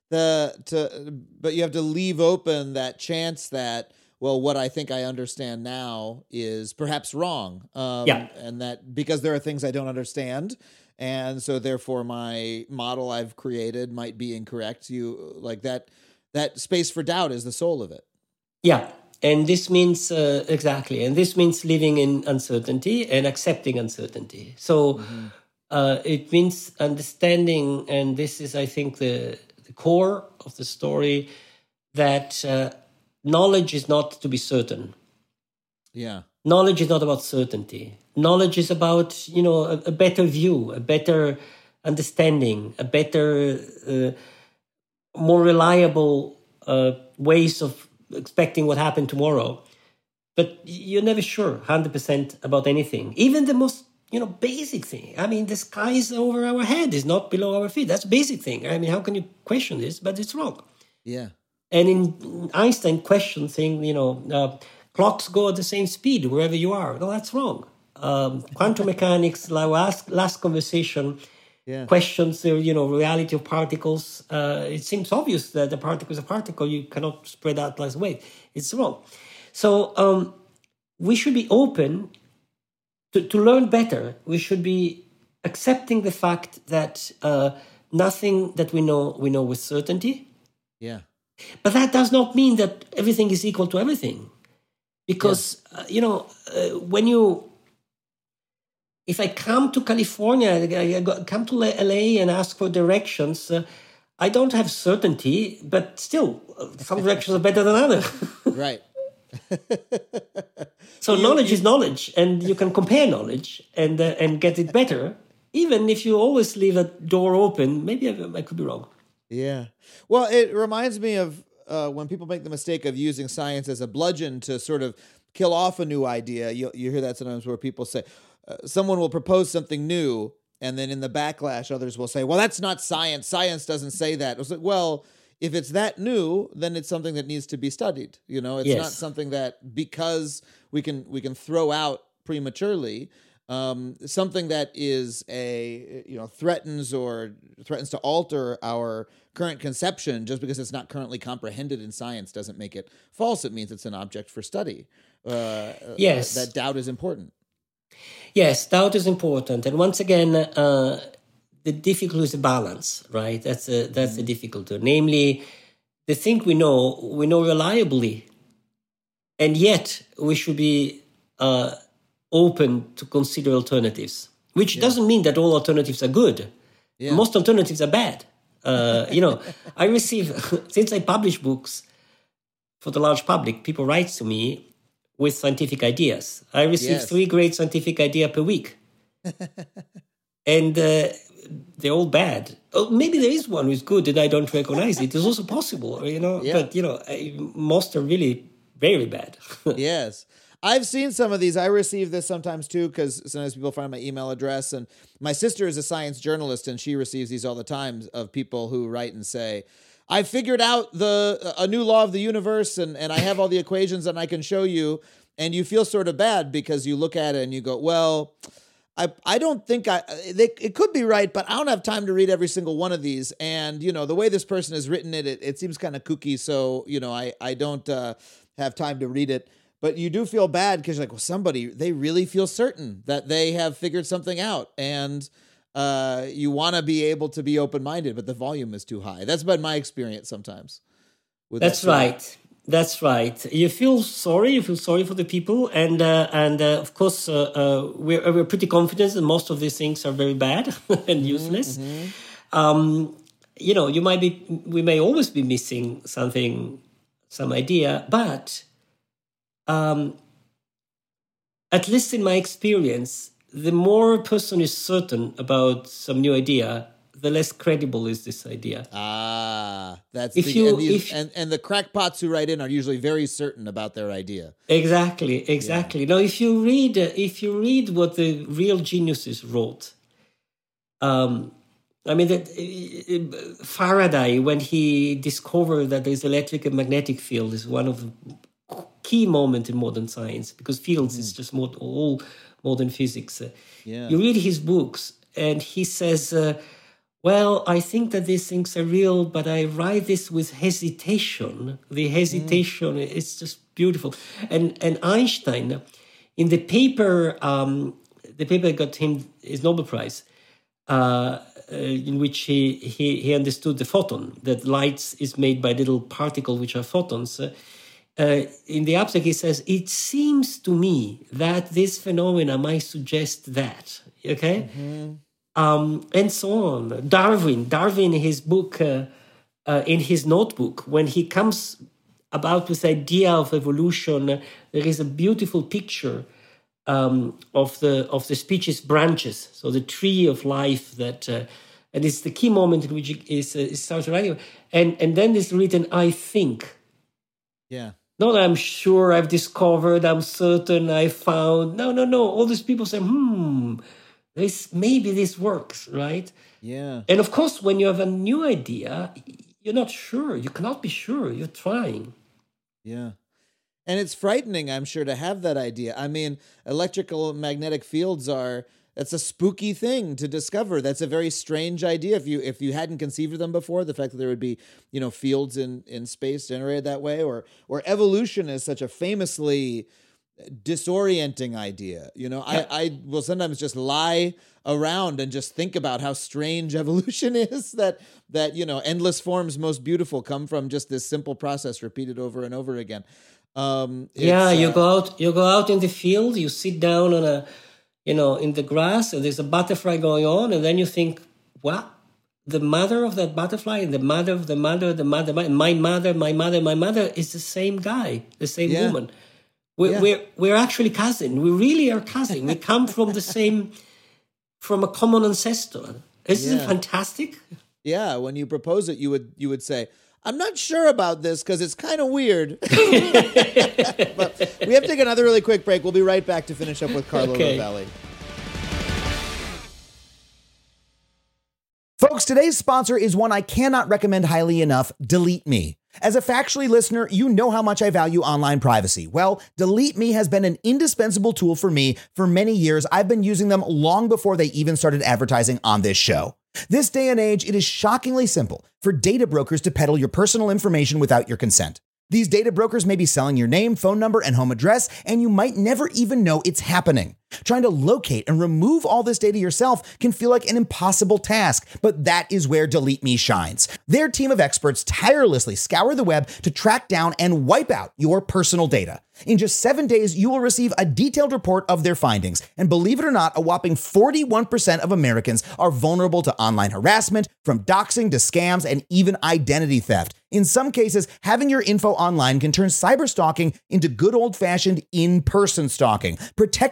But you have to leave open that chance that, well, what I think I understand now is perhaps wrong. And that because there are things I don't understand, and so therefore my model I've created might be incorrect. You like that space for doubt is the soul of it. Yeah. And this means exactly. And this means living in uncertainty and accepting uncertainty. So it means understanding, and this is, I think, the core of the story, that knowledge is not to be certain. Yeah. Knowledge is not about certainty. Knowledge is about, a better view, a better understanding, a better, more reliable ways of expecting what happened tomorrow. But you're never sure 100% about anything. Even the most, basic thing. I mean, the sky is over our head, is not below our feet. That's a basic thing. I mean, how can you question this? But it's wrong. Yeah. And in Einstein questioned thing, clocks go at the same speed wherever you are. No, that's wrong. Quantum mechanics, like last conversation, questions the reality of particles. It seems obvious that a particle is a particle. You cannot spread out like wave. It's wrong. So we should be open to learn better. We should be accepting the fact that nothing that we know with certainty. Yeah. But that does not mean that everything is equal to everything. Because, if I come to California, I come to LA and ask for directions, I don't have certainty, but still, some directions are better than others. Right. So knowledge is knowledge, and you can compare knowledge and get it better, even if you always leave a door open. Maybe I could be wrong. Yeah. Well, it reminds me of when people make the mistake of using science as a bludgeon to sort of kill off a new idea. You hear that sometimes where people say, someone will propose something new, and then in the backlash, others will say, well, that's not science. Science doesn't say that. It's like, well, if it's that new, then it's something that needs to be studied. It's not something that because we can throw out prematurely. Something that is threatens to alter our current conception just because it's not currently comprehended in science doesn't make it false. It means it's an object for study. Yes, that doubt is important. Yes, doubt is important, and once again, the difficulty is a balance, right? That's the difficulty. Namely, the thing we know reliably, and yet we should be open to consider alternatives, which doesn't mean that all alternatives are good. Yeah. Most alternatives are bad. I receive, since I publish books for the large public, people write to me with scientific ideas. I receive 3 great scientific ideas per week. And they're all bad. Oh, maybe there is one who's good and I don't recognize it. It's also possible, but most are really very bad. Yes. I've seen some of these. I receive this sometimes too, because sometimes people find my email address. And my sister is a science journalist, and she receives these all the time of people who write and say, I figured out a new law of the universe, and I have all the equations and I can show you. And you feel sort of bad because you look at it and you go, well, I don't think it could be right, but I don't have time to read every single one of these. And, the way this person has written it seems kind of kooky. So, I don't have time to read it. But you do feel bad because you're like, well, they really feel certain that they have figured something out. And you want to be able to be open-minded, but the volume is too high. That's been my experience sometimes. That's right. That's right. You feel sorry for the people, and of course we're pretty confident that most of these things are very bad and useless. We may always be missing something, some idea, but at least in my experience, the more a person is certain about some new idea, the less credible is this idea. That's and the crackpots who write in are usually very certain about their idea. Exactly. Yeah. Now, if you read what the real geniuses wrote, Faraday, when he discovered that there's electric and magnetic field, is one of the key moments in modern science, because fields is just all modern physics. You read his books, and he says, well, I think that these things are real, but I write this with hesitation. The hesitation is just beautiful. And Einstein, in the paper that got him his Nobel Prize, in which he understood the photon, that light is made by little particles which are photons. In the abstract, he says, it seems to me that this phenomena might suggest that. Okay? And so on. Darwin, in his book, in his notebook, when he comes about this idea of evolution, there is a beautiful picture of the species branches, so the tree of life that, and it's the key moment in which it starts writing. And then it's written, I think. Yeah. Not I'm sure, I've discovered, I'm certain, I found. No. All these people say, maybe this works, right? Yeah. And of course, when you have a new idea, you're not sure. You cannot be sure. You're trying. Yeah. And it's frightening, I'm sure, to have that idea. I mean, electrical and magnetic fields that's a spooky thing to discover. That's a very strange idea. If you hadn't conceived of them before, the fact that there would be, fields in space generated that way, or evolution is such a famously disorienting idea. I will sometimes just lie around and just think about how strange evolution is, that endless forms most beautiful come from just this simple process repeated over and over again. You go out in the field, you sit down on in the grass, and there's a butterfly going on, and then you think, what? The mother of that butterfly and the mother of the mother, my mother is the same guy, the same woman. We're actually cousin. We really are cousin. We come from from a common ancestor. Isn't it fantastic? Yeah, when you propose it, you would say, I'm not sure about this because it's kind of weird. But we have to take another really quick break. We'll be right back to finish up with Carlo Rovelli. Folks, today's sponsor is one I cannot recommend highly enough, Delete Me. As a Factually listener, you know how much I value online privacy. Well, Delete Me has been an indispensable tool for me for many years. I've been using them long before they even started advertising on this show. This day and age, it is shockingly simple for data brokers to peddle your personal information without your consent. These data brokers may be selling your name, phone number, and home address, and you might never even know it's happening. Trying to locate and remove all this data yourself can feel like an impossible task, but that is where Delete Me shines. Their team of experts tirelessly scour the web to track down and wipe out your personal data. In just 7 days, you will receive a detailed report of their findings. And believe it or not, a whopping 41% of Americans are vulnerable to online harassment, from doxing to scams and even identity theft. In some cases, having your info online can turn cyberstalking into good old-fashioned in-person stalking. Protect yourself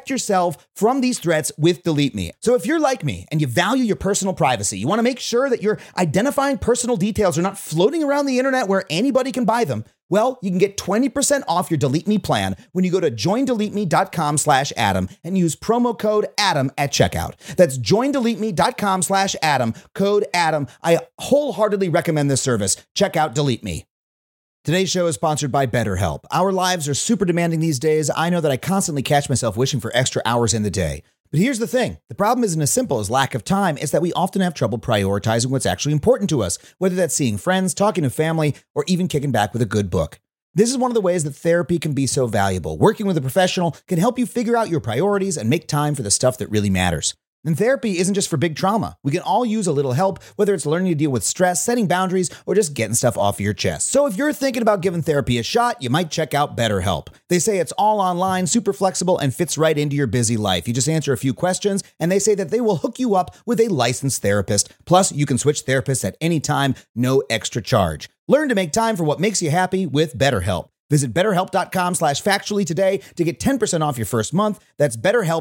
yourself from these threats with Delete Me. So if you're like me and you value your personal privacy, you want to make sure that your identifying personal details are not floating around the internet where anybody can buy them, well, you can get 20% off your Delete Me plan when you go to joindeleteme.com/Adam and use promo code Adam at checkout. That's joindeleteme.com/Adam, code Adam. I wholeheartedly recommend this service. Check out Delete Me. Today's show is sponsored by BetterHelp. Our lives are super demanding these days. I know that I constantly catch myself wishing for extra hours in the day. But here's the thing. The problem isn't as simple as lack of time. It's that we often have trouble prioritizing what's actually important to us, whether that's seeing friends, talking to family, or even kicking back with a good book. This is one of the ways that therapy can be so valuable. Working with a professional can help you figure out your priorities and make time for the stuff that really matters. And therapy isn't just for big trauma. We can all use a little help, whether it's learning to deal with stress, setting boundaries, or just getting stuff off your chest. So if you're thinking about giving therapy a shot, you might check out BetterHelp. They say it's all online, super flexible, and fits right into your busy life. You just answer a few questions, and they say that they will hook you up with a licensed therapist. Plus, you can switch therapists at any time, no extra charge. Learn to make time for what makes you happy with BetterHelp. Visit betterhelp.com/factually today to get 10% off your first month. That's BetterHelp,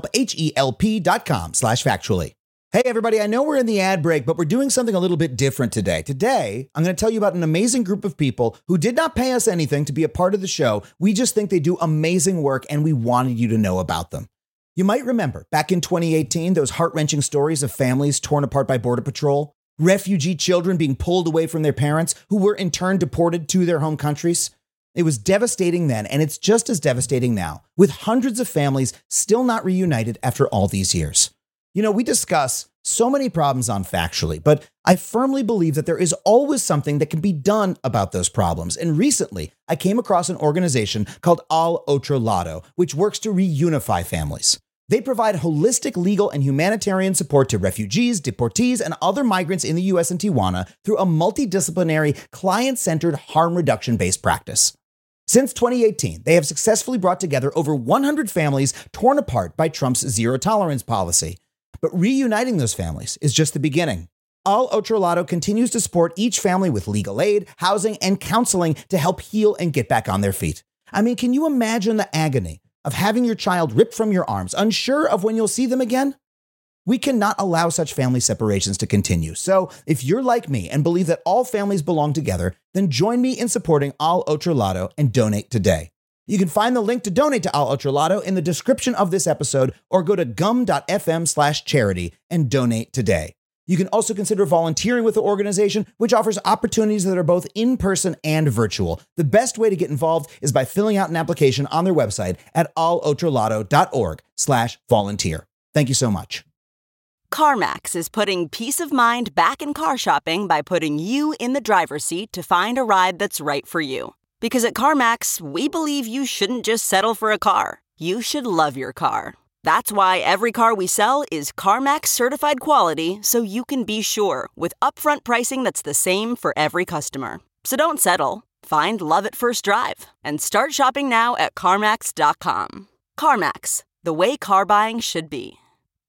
HELP.com/factually. Hey everybody, I know we're in the ad break, but we're doing something a little bit different today. Today, I'm going to tell you about an amazing group of people who did not pay us anything to be a part of the show. We just think they do amazing work and we wanted you to know about them. You might remember back in 2018, those heart-wrenching stories of families torn apart by Border Patrol, refugee children being pulled away from their parents who were in turn deported to their home countries. It was devastating then, and it's just as devastating now, with hundreds of families still not reunited after all these years. You know, we discuss so many problems on Factually, but I firmly believe that there is always something that can be done about those problems. And recently, I came across an organization called Al Otro Lado, which works to reunify families. They provide holistic legal and humanitarian support to refugees, deportees, and other migrants in the U.S. and Tijuana through a multidisciplinary, client-centered, harm reduction-based practice. Since 2018, they have successfully brought together over 100 families torn apart by Trump's zero-tolerance policy. But reuniting those families is just the beginning. Al Otro Lado continues to support each family with legal aid, housing, and counseling to help heal and get back on their feet. I mean, can you imagine the agony of having your child ripped from your arms, unsure of when you'll see them again? We cannot allow such family separations to continue. So if you're like me and believe that all families belong together, then join me in supporting Al Otro Lado and donate today. You can find the link to donate to Al Otro Lado in the description of this episode or go to gum.fm/charity and donate today. You can also consider volunteering with the organization, which offers opportunities that are both in-person and virtual. The best way to get involved is by filling out an application on their website at alotrolado.org/volunteer. Thank you so much. CarMax is putting peace of mind back in car shopping by putting you in the driver's seat to find a ride that's right for you. Because at CarMax, we believe you shouldn't just settle for a car. You should love your car. That's why every car we sell is CarMax certified quality, so you can be sure with upfront pricing that's the same for every customer. So don't settle. Find love at first drive and start shopping now at CarMax.com. CarMax, the way car buying should be.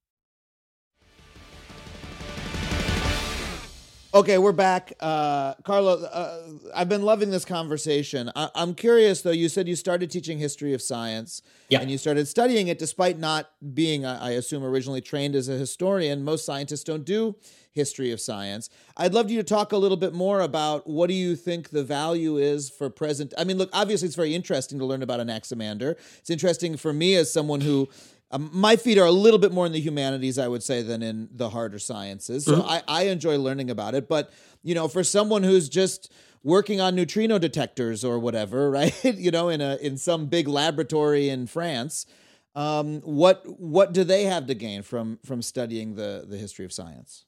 Okay, we're back. Carlo, I've been loving this conversation. I'm curious, though. You said you started teaching history of science, and you started studying it despite not being, I assume, originally trained as a historian. Most scientists don't do history of science. I'd love you to talk a little bit more about what do you think the value is for present. I mean, look, obviously it's very interesting to learn about Anaximander. It's interesting for me as someone who my feet are a little bit more in the humanities, I would say, than in the harder sciences. So I enjoy learning about it. But, you know, for someone who's just working on neutrino detectors or whatever, right, you know, in some big laboratory in France, what do they have to gain from studying the history of science?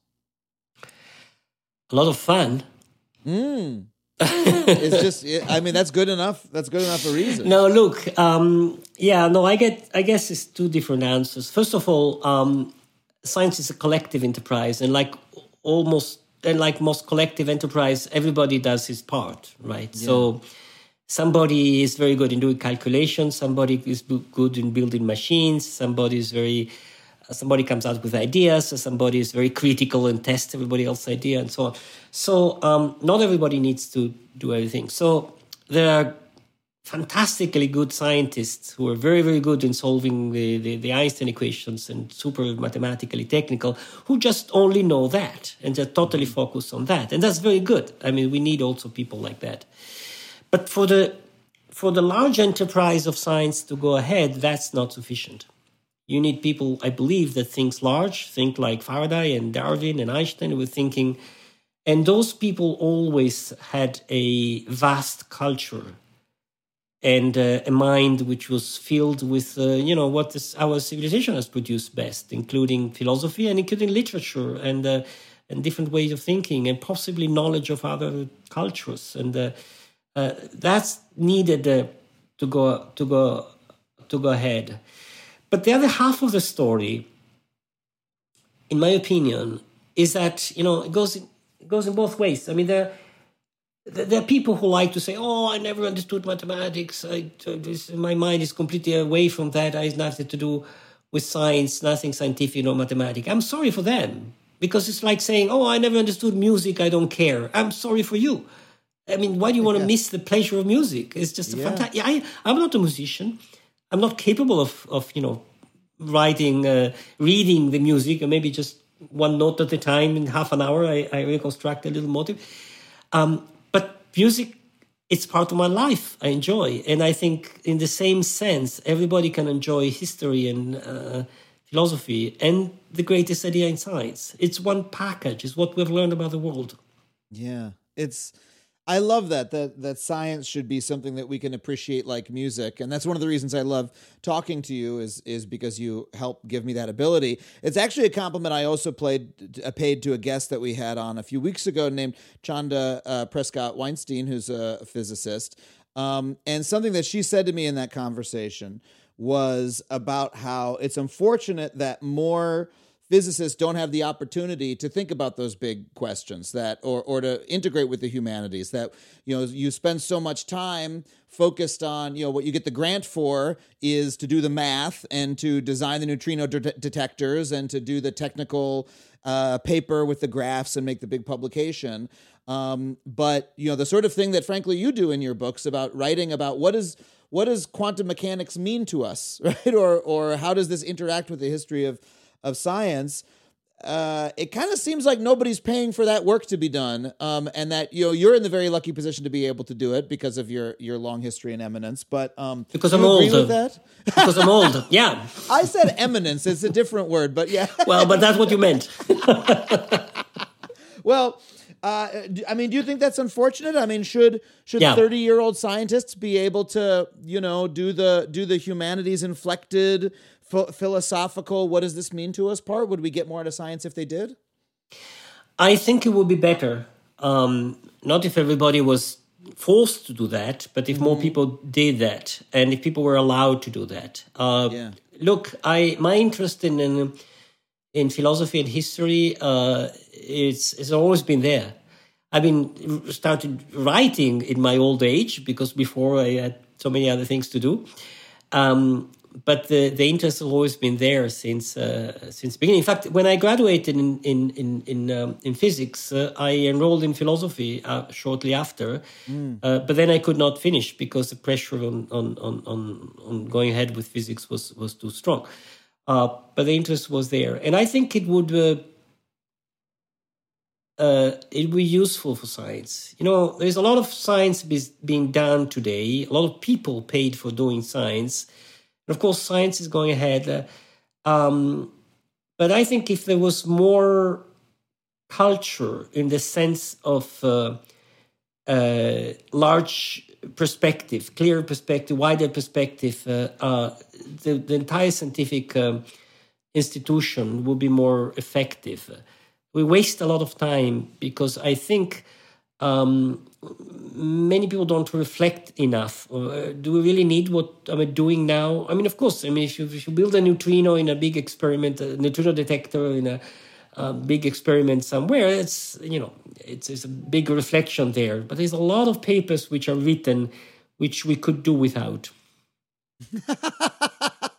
A lot of fun. It's just, I mean, that's good enough. That's good enough a reason. No, look, I guess it's two different answers. First of all, science is a collective enterprise, and like most collective enterprise, everybody does his part, right? Yeah. So somebody is very good in doing calculations, somebody is good in building machines, somebody comes out with ideas, somebody is very critical and tests everybody else's idea, and so on. So not everybody needs to do everything. So there are fantastically good scientists who are very, very good in solving the Einstein equations and super mathematically technical, who just only know that and they're totally focused on that. And that's very good. I mean, we need also people like that. But for the large enterprise of science to go ahead, that's not sufficient. You need people, I believe, that think large, think like Faraday and Darwin and Einstein who were thinking. And those people always had a vast culture and a mind which was filled with, what our civilization has produced best, including philosophy and including literature and different ways of thinking and possibly knowledge of other cultures. And that's needed to go ahead. But the other half of the story, in my opinion, is that it goes in both ways. I mean, there are people who like to say, "Oh, I never understood mathematics. My mind is completely away from that. It has nothing to do with science, nothing scientific or mathematics." I'm sorry for them, because it's like saying, "Oh, I never understood music. I don't care." I'm sorry for you. I mean, why do you want to miss the pleasure of music? It's just fantastic. I'm not a musician. I'm not capable of writing, reading the music, and maybe just one note at a time in half an hour. I reconstruct a little motive. But music, it's part of my life. I enjoy. And I think in the same sense, everybody can enjoy history and philosophy and the greatest idea in science. It's one package. It's what we've learned about the world. Yeah, I love that science should be something that we can appreciate like music. And that's one of the reasons I love talking to you is because you help give me that ability. It's actually a compliment I also paid to a guest that we had on a few weeks ago named Chanda Prescott Weinstein, who's a physicist. And something that she said to me in that conversation was about how it's unfortunate that more physicists don't have the opportunity to think about those big questions or to integrate with the humanities, that you spend so much time focused on what you get the grant for is to do the math and to design the neutrino detectors and to do the technical paper with the graphs and make the big publication. But the sort of thing that frankly you do in your books about writing about what does quantum mechanics mean to us, right? Or how does this interact with the history of science, it kind of seems like nobody's paying for that work to be done, and that you're in the very lucky position to be able to do it because of your long history and eminence. But because I'm old, with that? Because I'm old, yeah. I said eminence; it's a different word, but yeah. Well, but that's what you meant. Well, I mean, do you think that's unfortunate? I mean, should 30-year-old scientists be able to do the humanities inflected philosophical, what does this mean to us part? Would we get more out of science if they did? I think it would be better. Not if everybody was forced to do that, but if more people did that, and if people were allowed to do that. Look, my interest in philosophy and history it's always been there. I've been started writing in my old age because before I had so many other things to do. But the interest has always been there since the beginning. In fact, when I graduated in physics, I enrolled in philosophy shortly after. But then I could not finish because the pressure on going ahead with physics was too strong. But the interest was there, and I think it would be useful for science. There's a lot of science being done today. A lot of people paid for doing science. Of course, science is going ahead. But I think if there was more culture in the sense of large perspective, clear perspective, wider perspective, the entire scientific institution would be more effective. We waste a lot of time because I think many people don't reflect enough. Do we really need what I'm doing now? I mean, of course. I mean, if you build a neutrino in a big experiment, a neutrino detector in a big experiment somewhere, it's a big reflection there. But there's a lot of papers which are written which we could do without.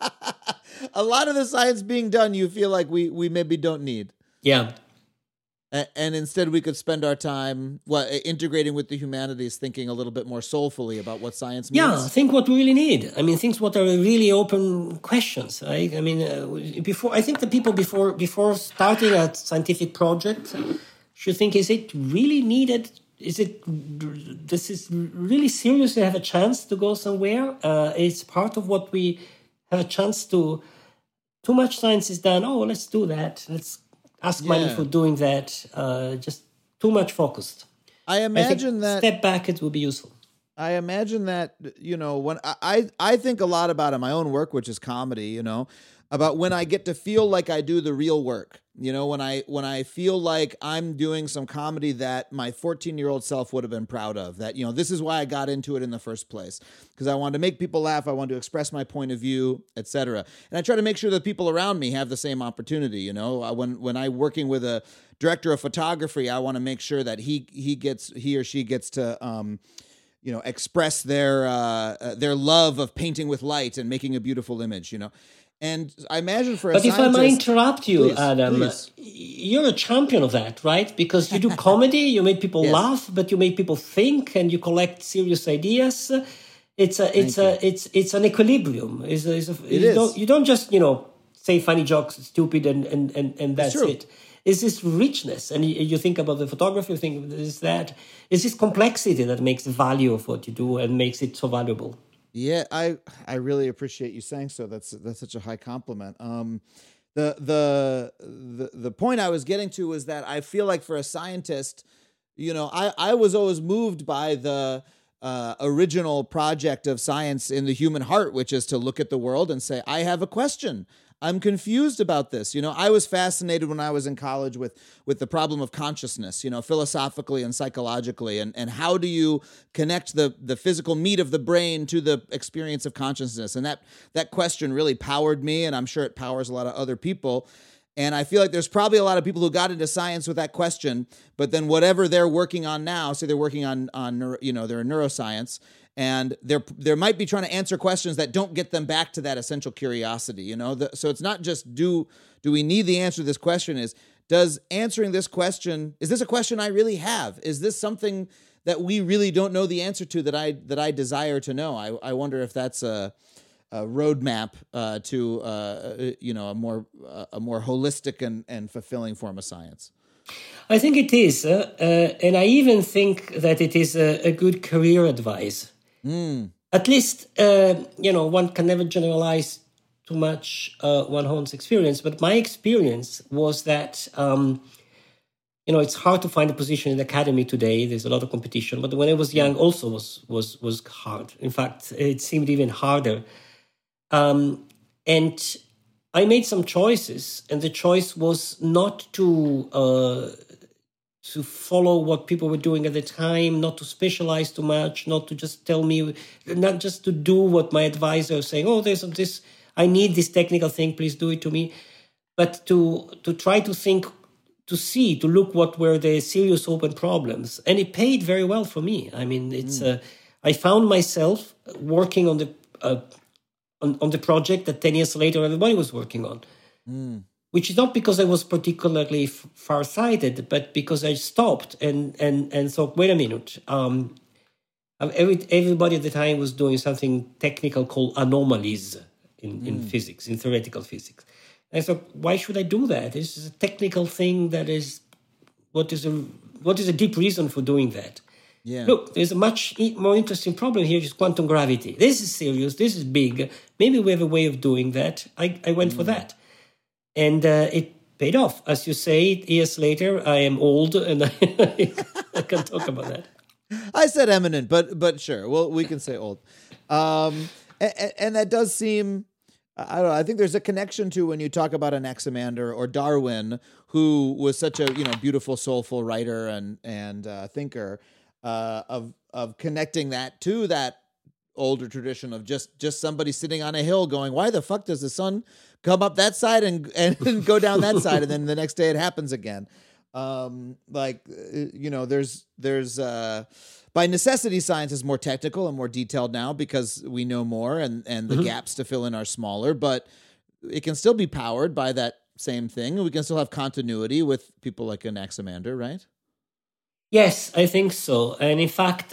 A lot of the science being done, you feel like we maybe don't need. Yeah. And instead we could spend our time integrating with the humanities, thinking a little bit more soulfully about what science means. Yeah, think what we really need. I mean, think what are really open questions, right? I mean, I think the people before starting a scientific project should think: is it really needed? This is really seriously have a chance to go somewhere? It's part of what we have a chance to. Too much science is done. Oh, let's do that. Let's ask money for doing that. Just too much focused. I imagine that step back, it will be useful. I imagine that, when I think a lot about in my own work, which is comedy, about when I get to feel like I do the real work, when I feel like I'm doing some comedy that my 14-year-old self would have been proud of, that, this is why I got into it in the first place, because I wanted to make people laugh. I wanted to express my point of view, etc. And I try to make sure that people around me have the same opportunity. When I'm working with a director of photography, I want to make sure that he or she gets to, express their love of painting with light and making a beautiful image, And I imagine for a scientist... But if I might interrupt you, please, Adam, please. You're a champion of that, right? Because you do comedy, you make people laugh, but you make people think, and you collect serious ideas. It's an equilibrium. You don't just say funny jokes, stupid, and that's it. It's this richness, and you think about the photography, you think it's this complexity that makes the value of what you do and makes it so valuable. Yeah, I really appreciate you saying so. That's such a high compliment. The point I was getting to was that I feel like for a scientist, I was always moved by the original project of science in the human heart, which is to look at the world and say, I have a question. I'm confused about this. I was fascinated when I was in college with the problem of consciousness, philosophically and psychologically, and how do you connect the physical meat of the brain to the experience of consciousness? And that question really powered me, and I'm sure it powers a lot of other people. And I feel like there's probably a lot of people who got into science with that question, but then whatever they're working on now, say they're working on they're in neuroscience, and they might be trying to answer questions that don't get them back to that essential curiosity. So it's not just do we need the answer to this question? Does answering this question, is this a question I really have? Is this something that we really don't know the answer to that I desire to know? I wonder if that's a roadmap to a more holistic and fulfilling form of science. I think it is, and I even think that it is a good career advice. At least, one can never generalize too much one own's experience, but my experience was that, it's hard to find a position in the academy today. There's a lot of competition, but when I was young also was hard. In fact, it seemed even harder. And I made some choices, and the choice was not to follow what people were doing at the time, not to specialize too much, not to just not just to do what my advisor was saying, there's this, I need this technical thing, please do it to me, but to try to think, to look what were the serious open problems. And it paid very well for me. I mean, I found myself working on the project that 10 years later everybody was working on. Which is not because I was particularly far-sighted, but because I stopped and thought, wait a minute. Everybody at the time was doing something technical called anomalies in physics, in theoretical physics. And I thought, why should I do that? This is a technical thing that is, what is a deep reason for doing that? Yeah. Look, there's a much more interesting problem here, is quantum gravity. This is serious, this is big. Maybe we have a way of doing that. I went for that. And it paid off. As you say, years later, I am old, and I can talk about that. I said eminent, but sure. Well, we can say old. And that does seem, I don't know, I think there's a connection to when you talk about Anaximander or Darwin, who was such a beautiful, soulful writer and thinker, of connecting that to that older tradition of just somebody sitting on a hill going, why the fuck does the sun come up that side and go down that side, and then the next day it happens again. There's by necessity, science is more technical and more detailed now because we know more, and the gaps to fill in are smaller, but it can still be powered by that same thing. We can still have continuity with people like Anaximander, right? Yes, I think so. And in fact,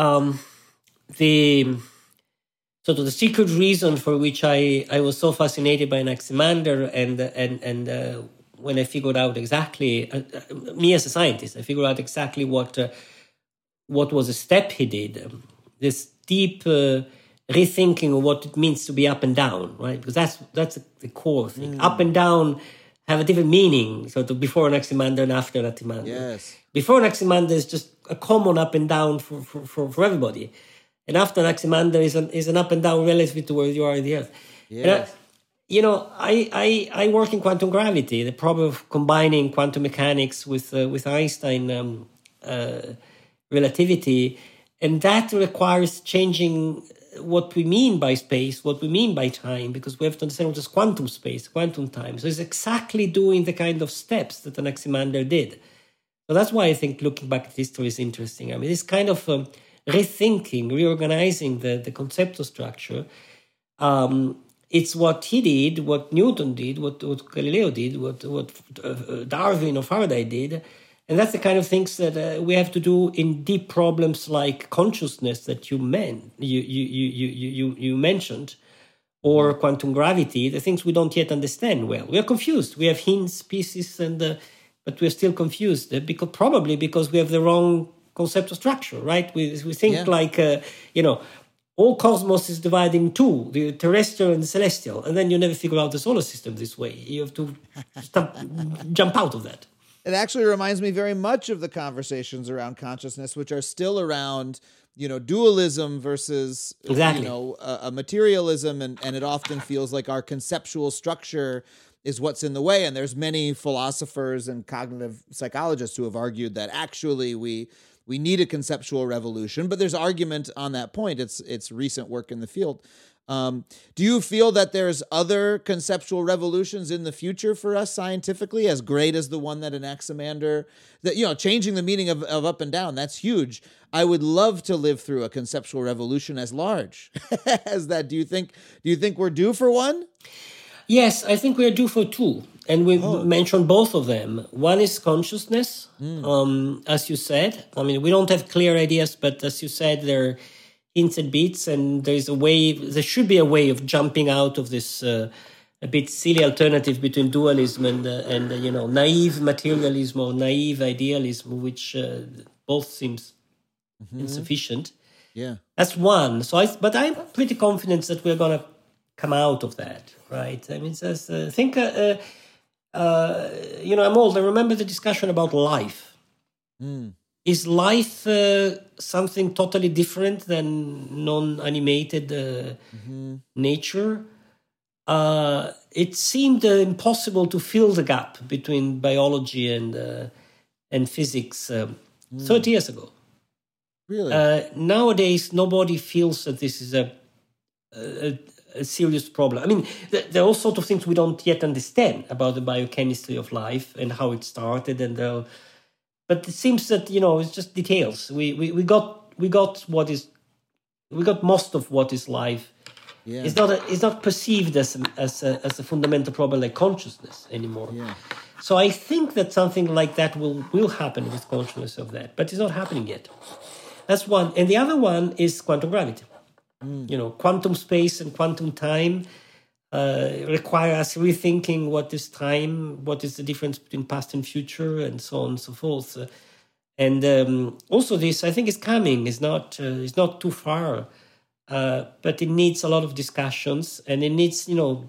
the secret reason for which I was so fascinated by Anaximander and when I figured out exactly, me as a scientist, I figured out exactly what was a step he did. This deep rethinking of what it means to be up and down, right? Because that's the core thing. Up and down have a different meaning, sort of before Anaximander and after Anaximander. Yes. Before Anaximander is just a common up and down for everybody. And after Anaximander is an up and down relative to where you are in the earth. Yes. I work in quantum gravity, the problem of combining quantum mechanics with Einstein relativity, and that requires changing what we mean by space, what we mean by time, because we have to understand what is quantum space, quantum time. So it's exactly doing the kind of steps that Anaximander did. So that's why I think looking back at history is interesting. I mean, this kind of rethinking, reorganizing the conceptual structure. It's what he did, what Newton did, what Galileo did, what Darwin or Faraday did. And that's the kind of things that we have to do in deep problems like consciousness that you mentioned, or quantum gravity, the things we don't yet understand well. We are confused. We have hints, pieces, but we're still confused because we have the wrong conceptual structure, right? We think all cosmos is divided in two, the terrestrial and the celestial, and then you never figure out the solar system this way. You have to jump out of that. It actually reminds me very much of the conversations around consciousness, which are still around, dualism versus, exactly. A materialism. And it often feels like our conceptual structure is what's in the way. And there's many philosophers and cognitive psychologists who have argued that actually we need a conceptual revolution. But there's argument on that point. It's recent work in the field. Do you feel that there's other conceptual revolutions in the future for us scientifically, as great as the one that Anaximander, changing the meaning of up and down? That's huge. I would love to live through a conceptual revolution as large as that. Do you think we're due for one? Yes, I think we are due for two. And we mentioned both of them. One is consciousness, as you said. I mean, we don't have clear ideas, but as you said, they're hints and bits, and there should be a way of jumping out of this a bit silly alternative between dualism and naive materialism or naive idealism, which both seems insufficient. Yeah, that's one. But I'm pretty confident that we're going to come out of that, right? I mean, I'm old. I remember the discussion about life. Is life something totally different than non-animated nature? It seemed impossible to fill the gap between biology and physics 30 years ago. Really? Nowadays, nobody feels that this is a serious problem. I mean, there are all sorts of things we don't yet understand about the biochemistry of life and how it started, but it seems that it's just details. We got most of what is life. Yeah. It's not perceived as a fundamental problem like consciousness anymore. Yeah. So I think that something like that will happen with consciousness of that, but it's not happening yet. That's one, and the other one is quantum gravity. Quantum space and quantum time require us rethinking what is time, what is the difference between past and future, and so on and so forth. Also, this I think is coming. It's not too far, but it needs a lot of discussions, and it needs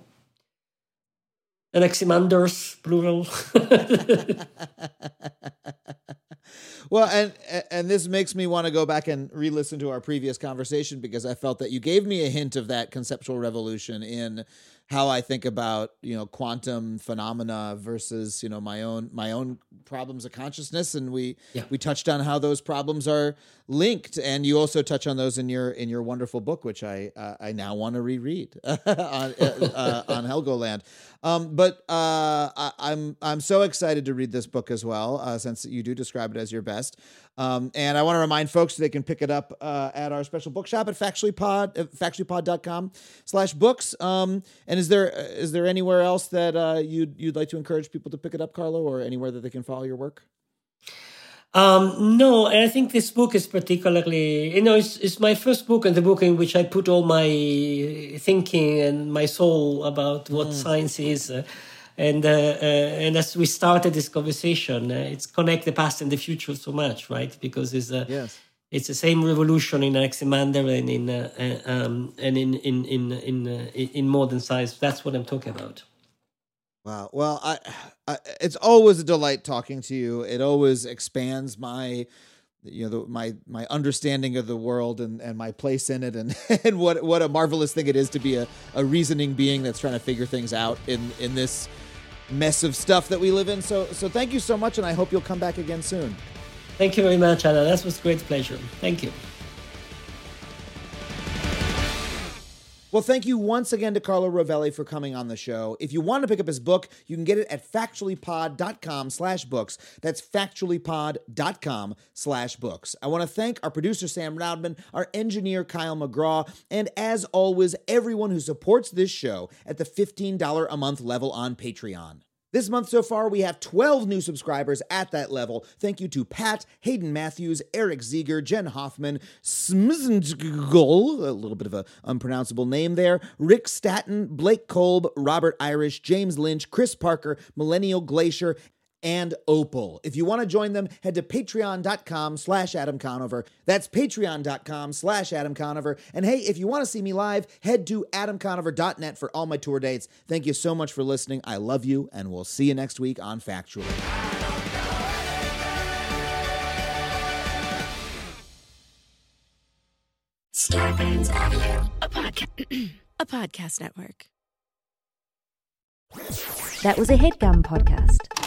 Anaximanders plural. Well, and this makes me want to go back and re-listen to our previous conversation, because I felt that you gave me a hint of that conceptual revolution in how I think about quantum phenomena versus my own problems of consciousness, and we touched on how those problems are linked, and you also touch on those in your wonderful book, which I now want to reread on Helgoland. But I'm so excited to read this book as well, since you do describe it as your best. And I want to remind folks that they can pick it up at our special bookshop at factuallypod.com/books. And is there anywhere else that you'd like to encourage people to pick it up, Carlo, or anywhere that they can follow your work? No, and I think this book is particularly, it's my first book and the book in which I put all my thinking and my soul about what science is. And as we started this conversation, it's connect the past and the future so much, right? Because it's the same revolution in Anaximander and in modern science. That's what I'm talking about. Wow. Well, I it's always a delight talking to you. It always expands my, my understanding of the world and my place in it, and what a marvelous thing it is to be a reasoning being that's trying to figure things out in this mess of stuff that we live in. So thank you so much, and I hope you'll come back again soon. Thank you very much, Anna. That was a great pleasure. Thank you. Well, thank you once again to Carlo Rovelli for coming on the show. If you want to pick up his book, you can get it at factuallypod.com/books. That's factuallypod.com/books. I want to thank our producer, Sam Roudman, our engineer, Kyle McGraw, and as always, everyone who supports this show at the $15 a month level on Patreon. This month so far, we have 12 new subscribers at that level. Thank you to Pat, Hayden Matthews, Eric Zieger, Jen Hoffman, Smzngol, a little bit of an unpronounceable name there, Rick Staton, Blake Kolb, Robert Irish, James Lynch, Chris Parker, Millennial Glacier, and Opal. If you want to join them, head to patreon.com/Adam Conover. That's patreon.com/Adam Conover. And hey, if you want to see me live, head to adamconover.net for all my tour dates. Thank you so much for listening. I love you, and we'll see you next week on Factually. Scarpins Avenue. A podcast network. That was a HeadGum podcast.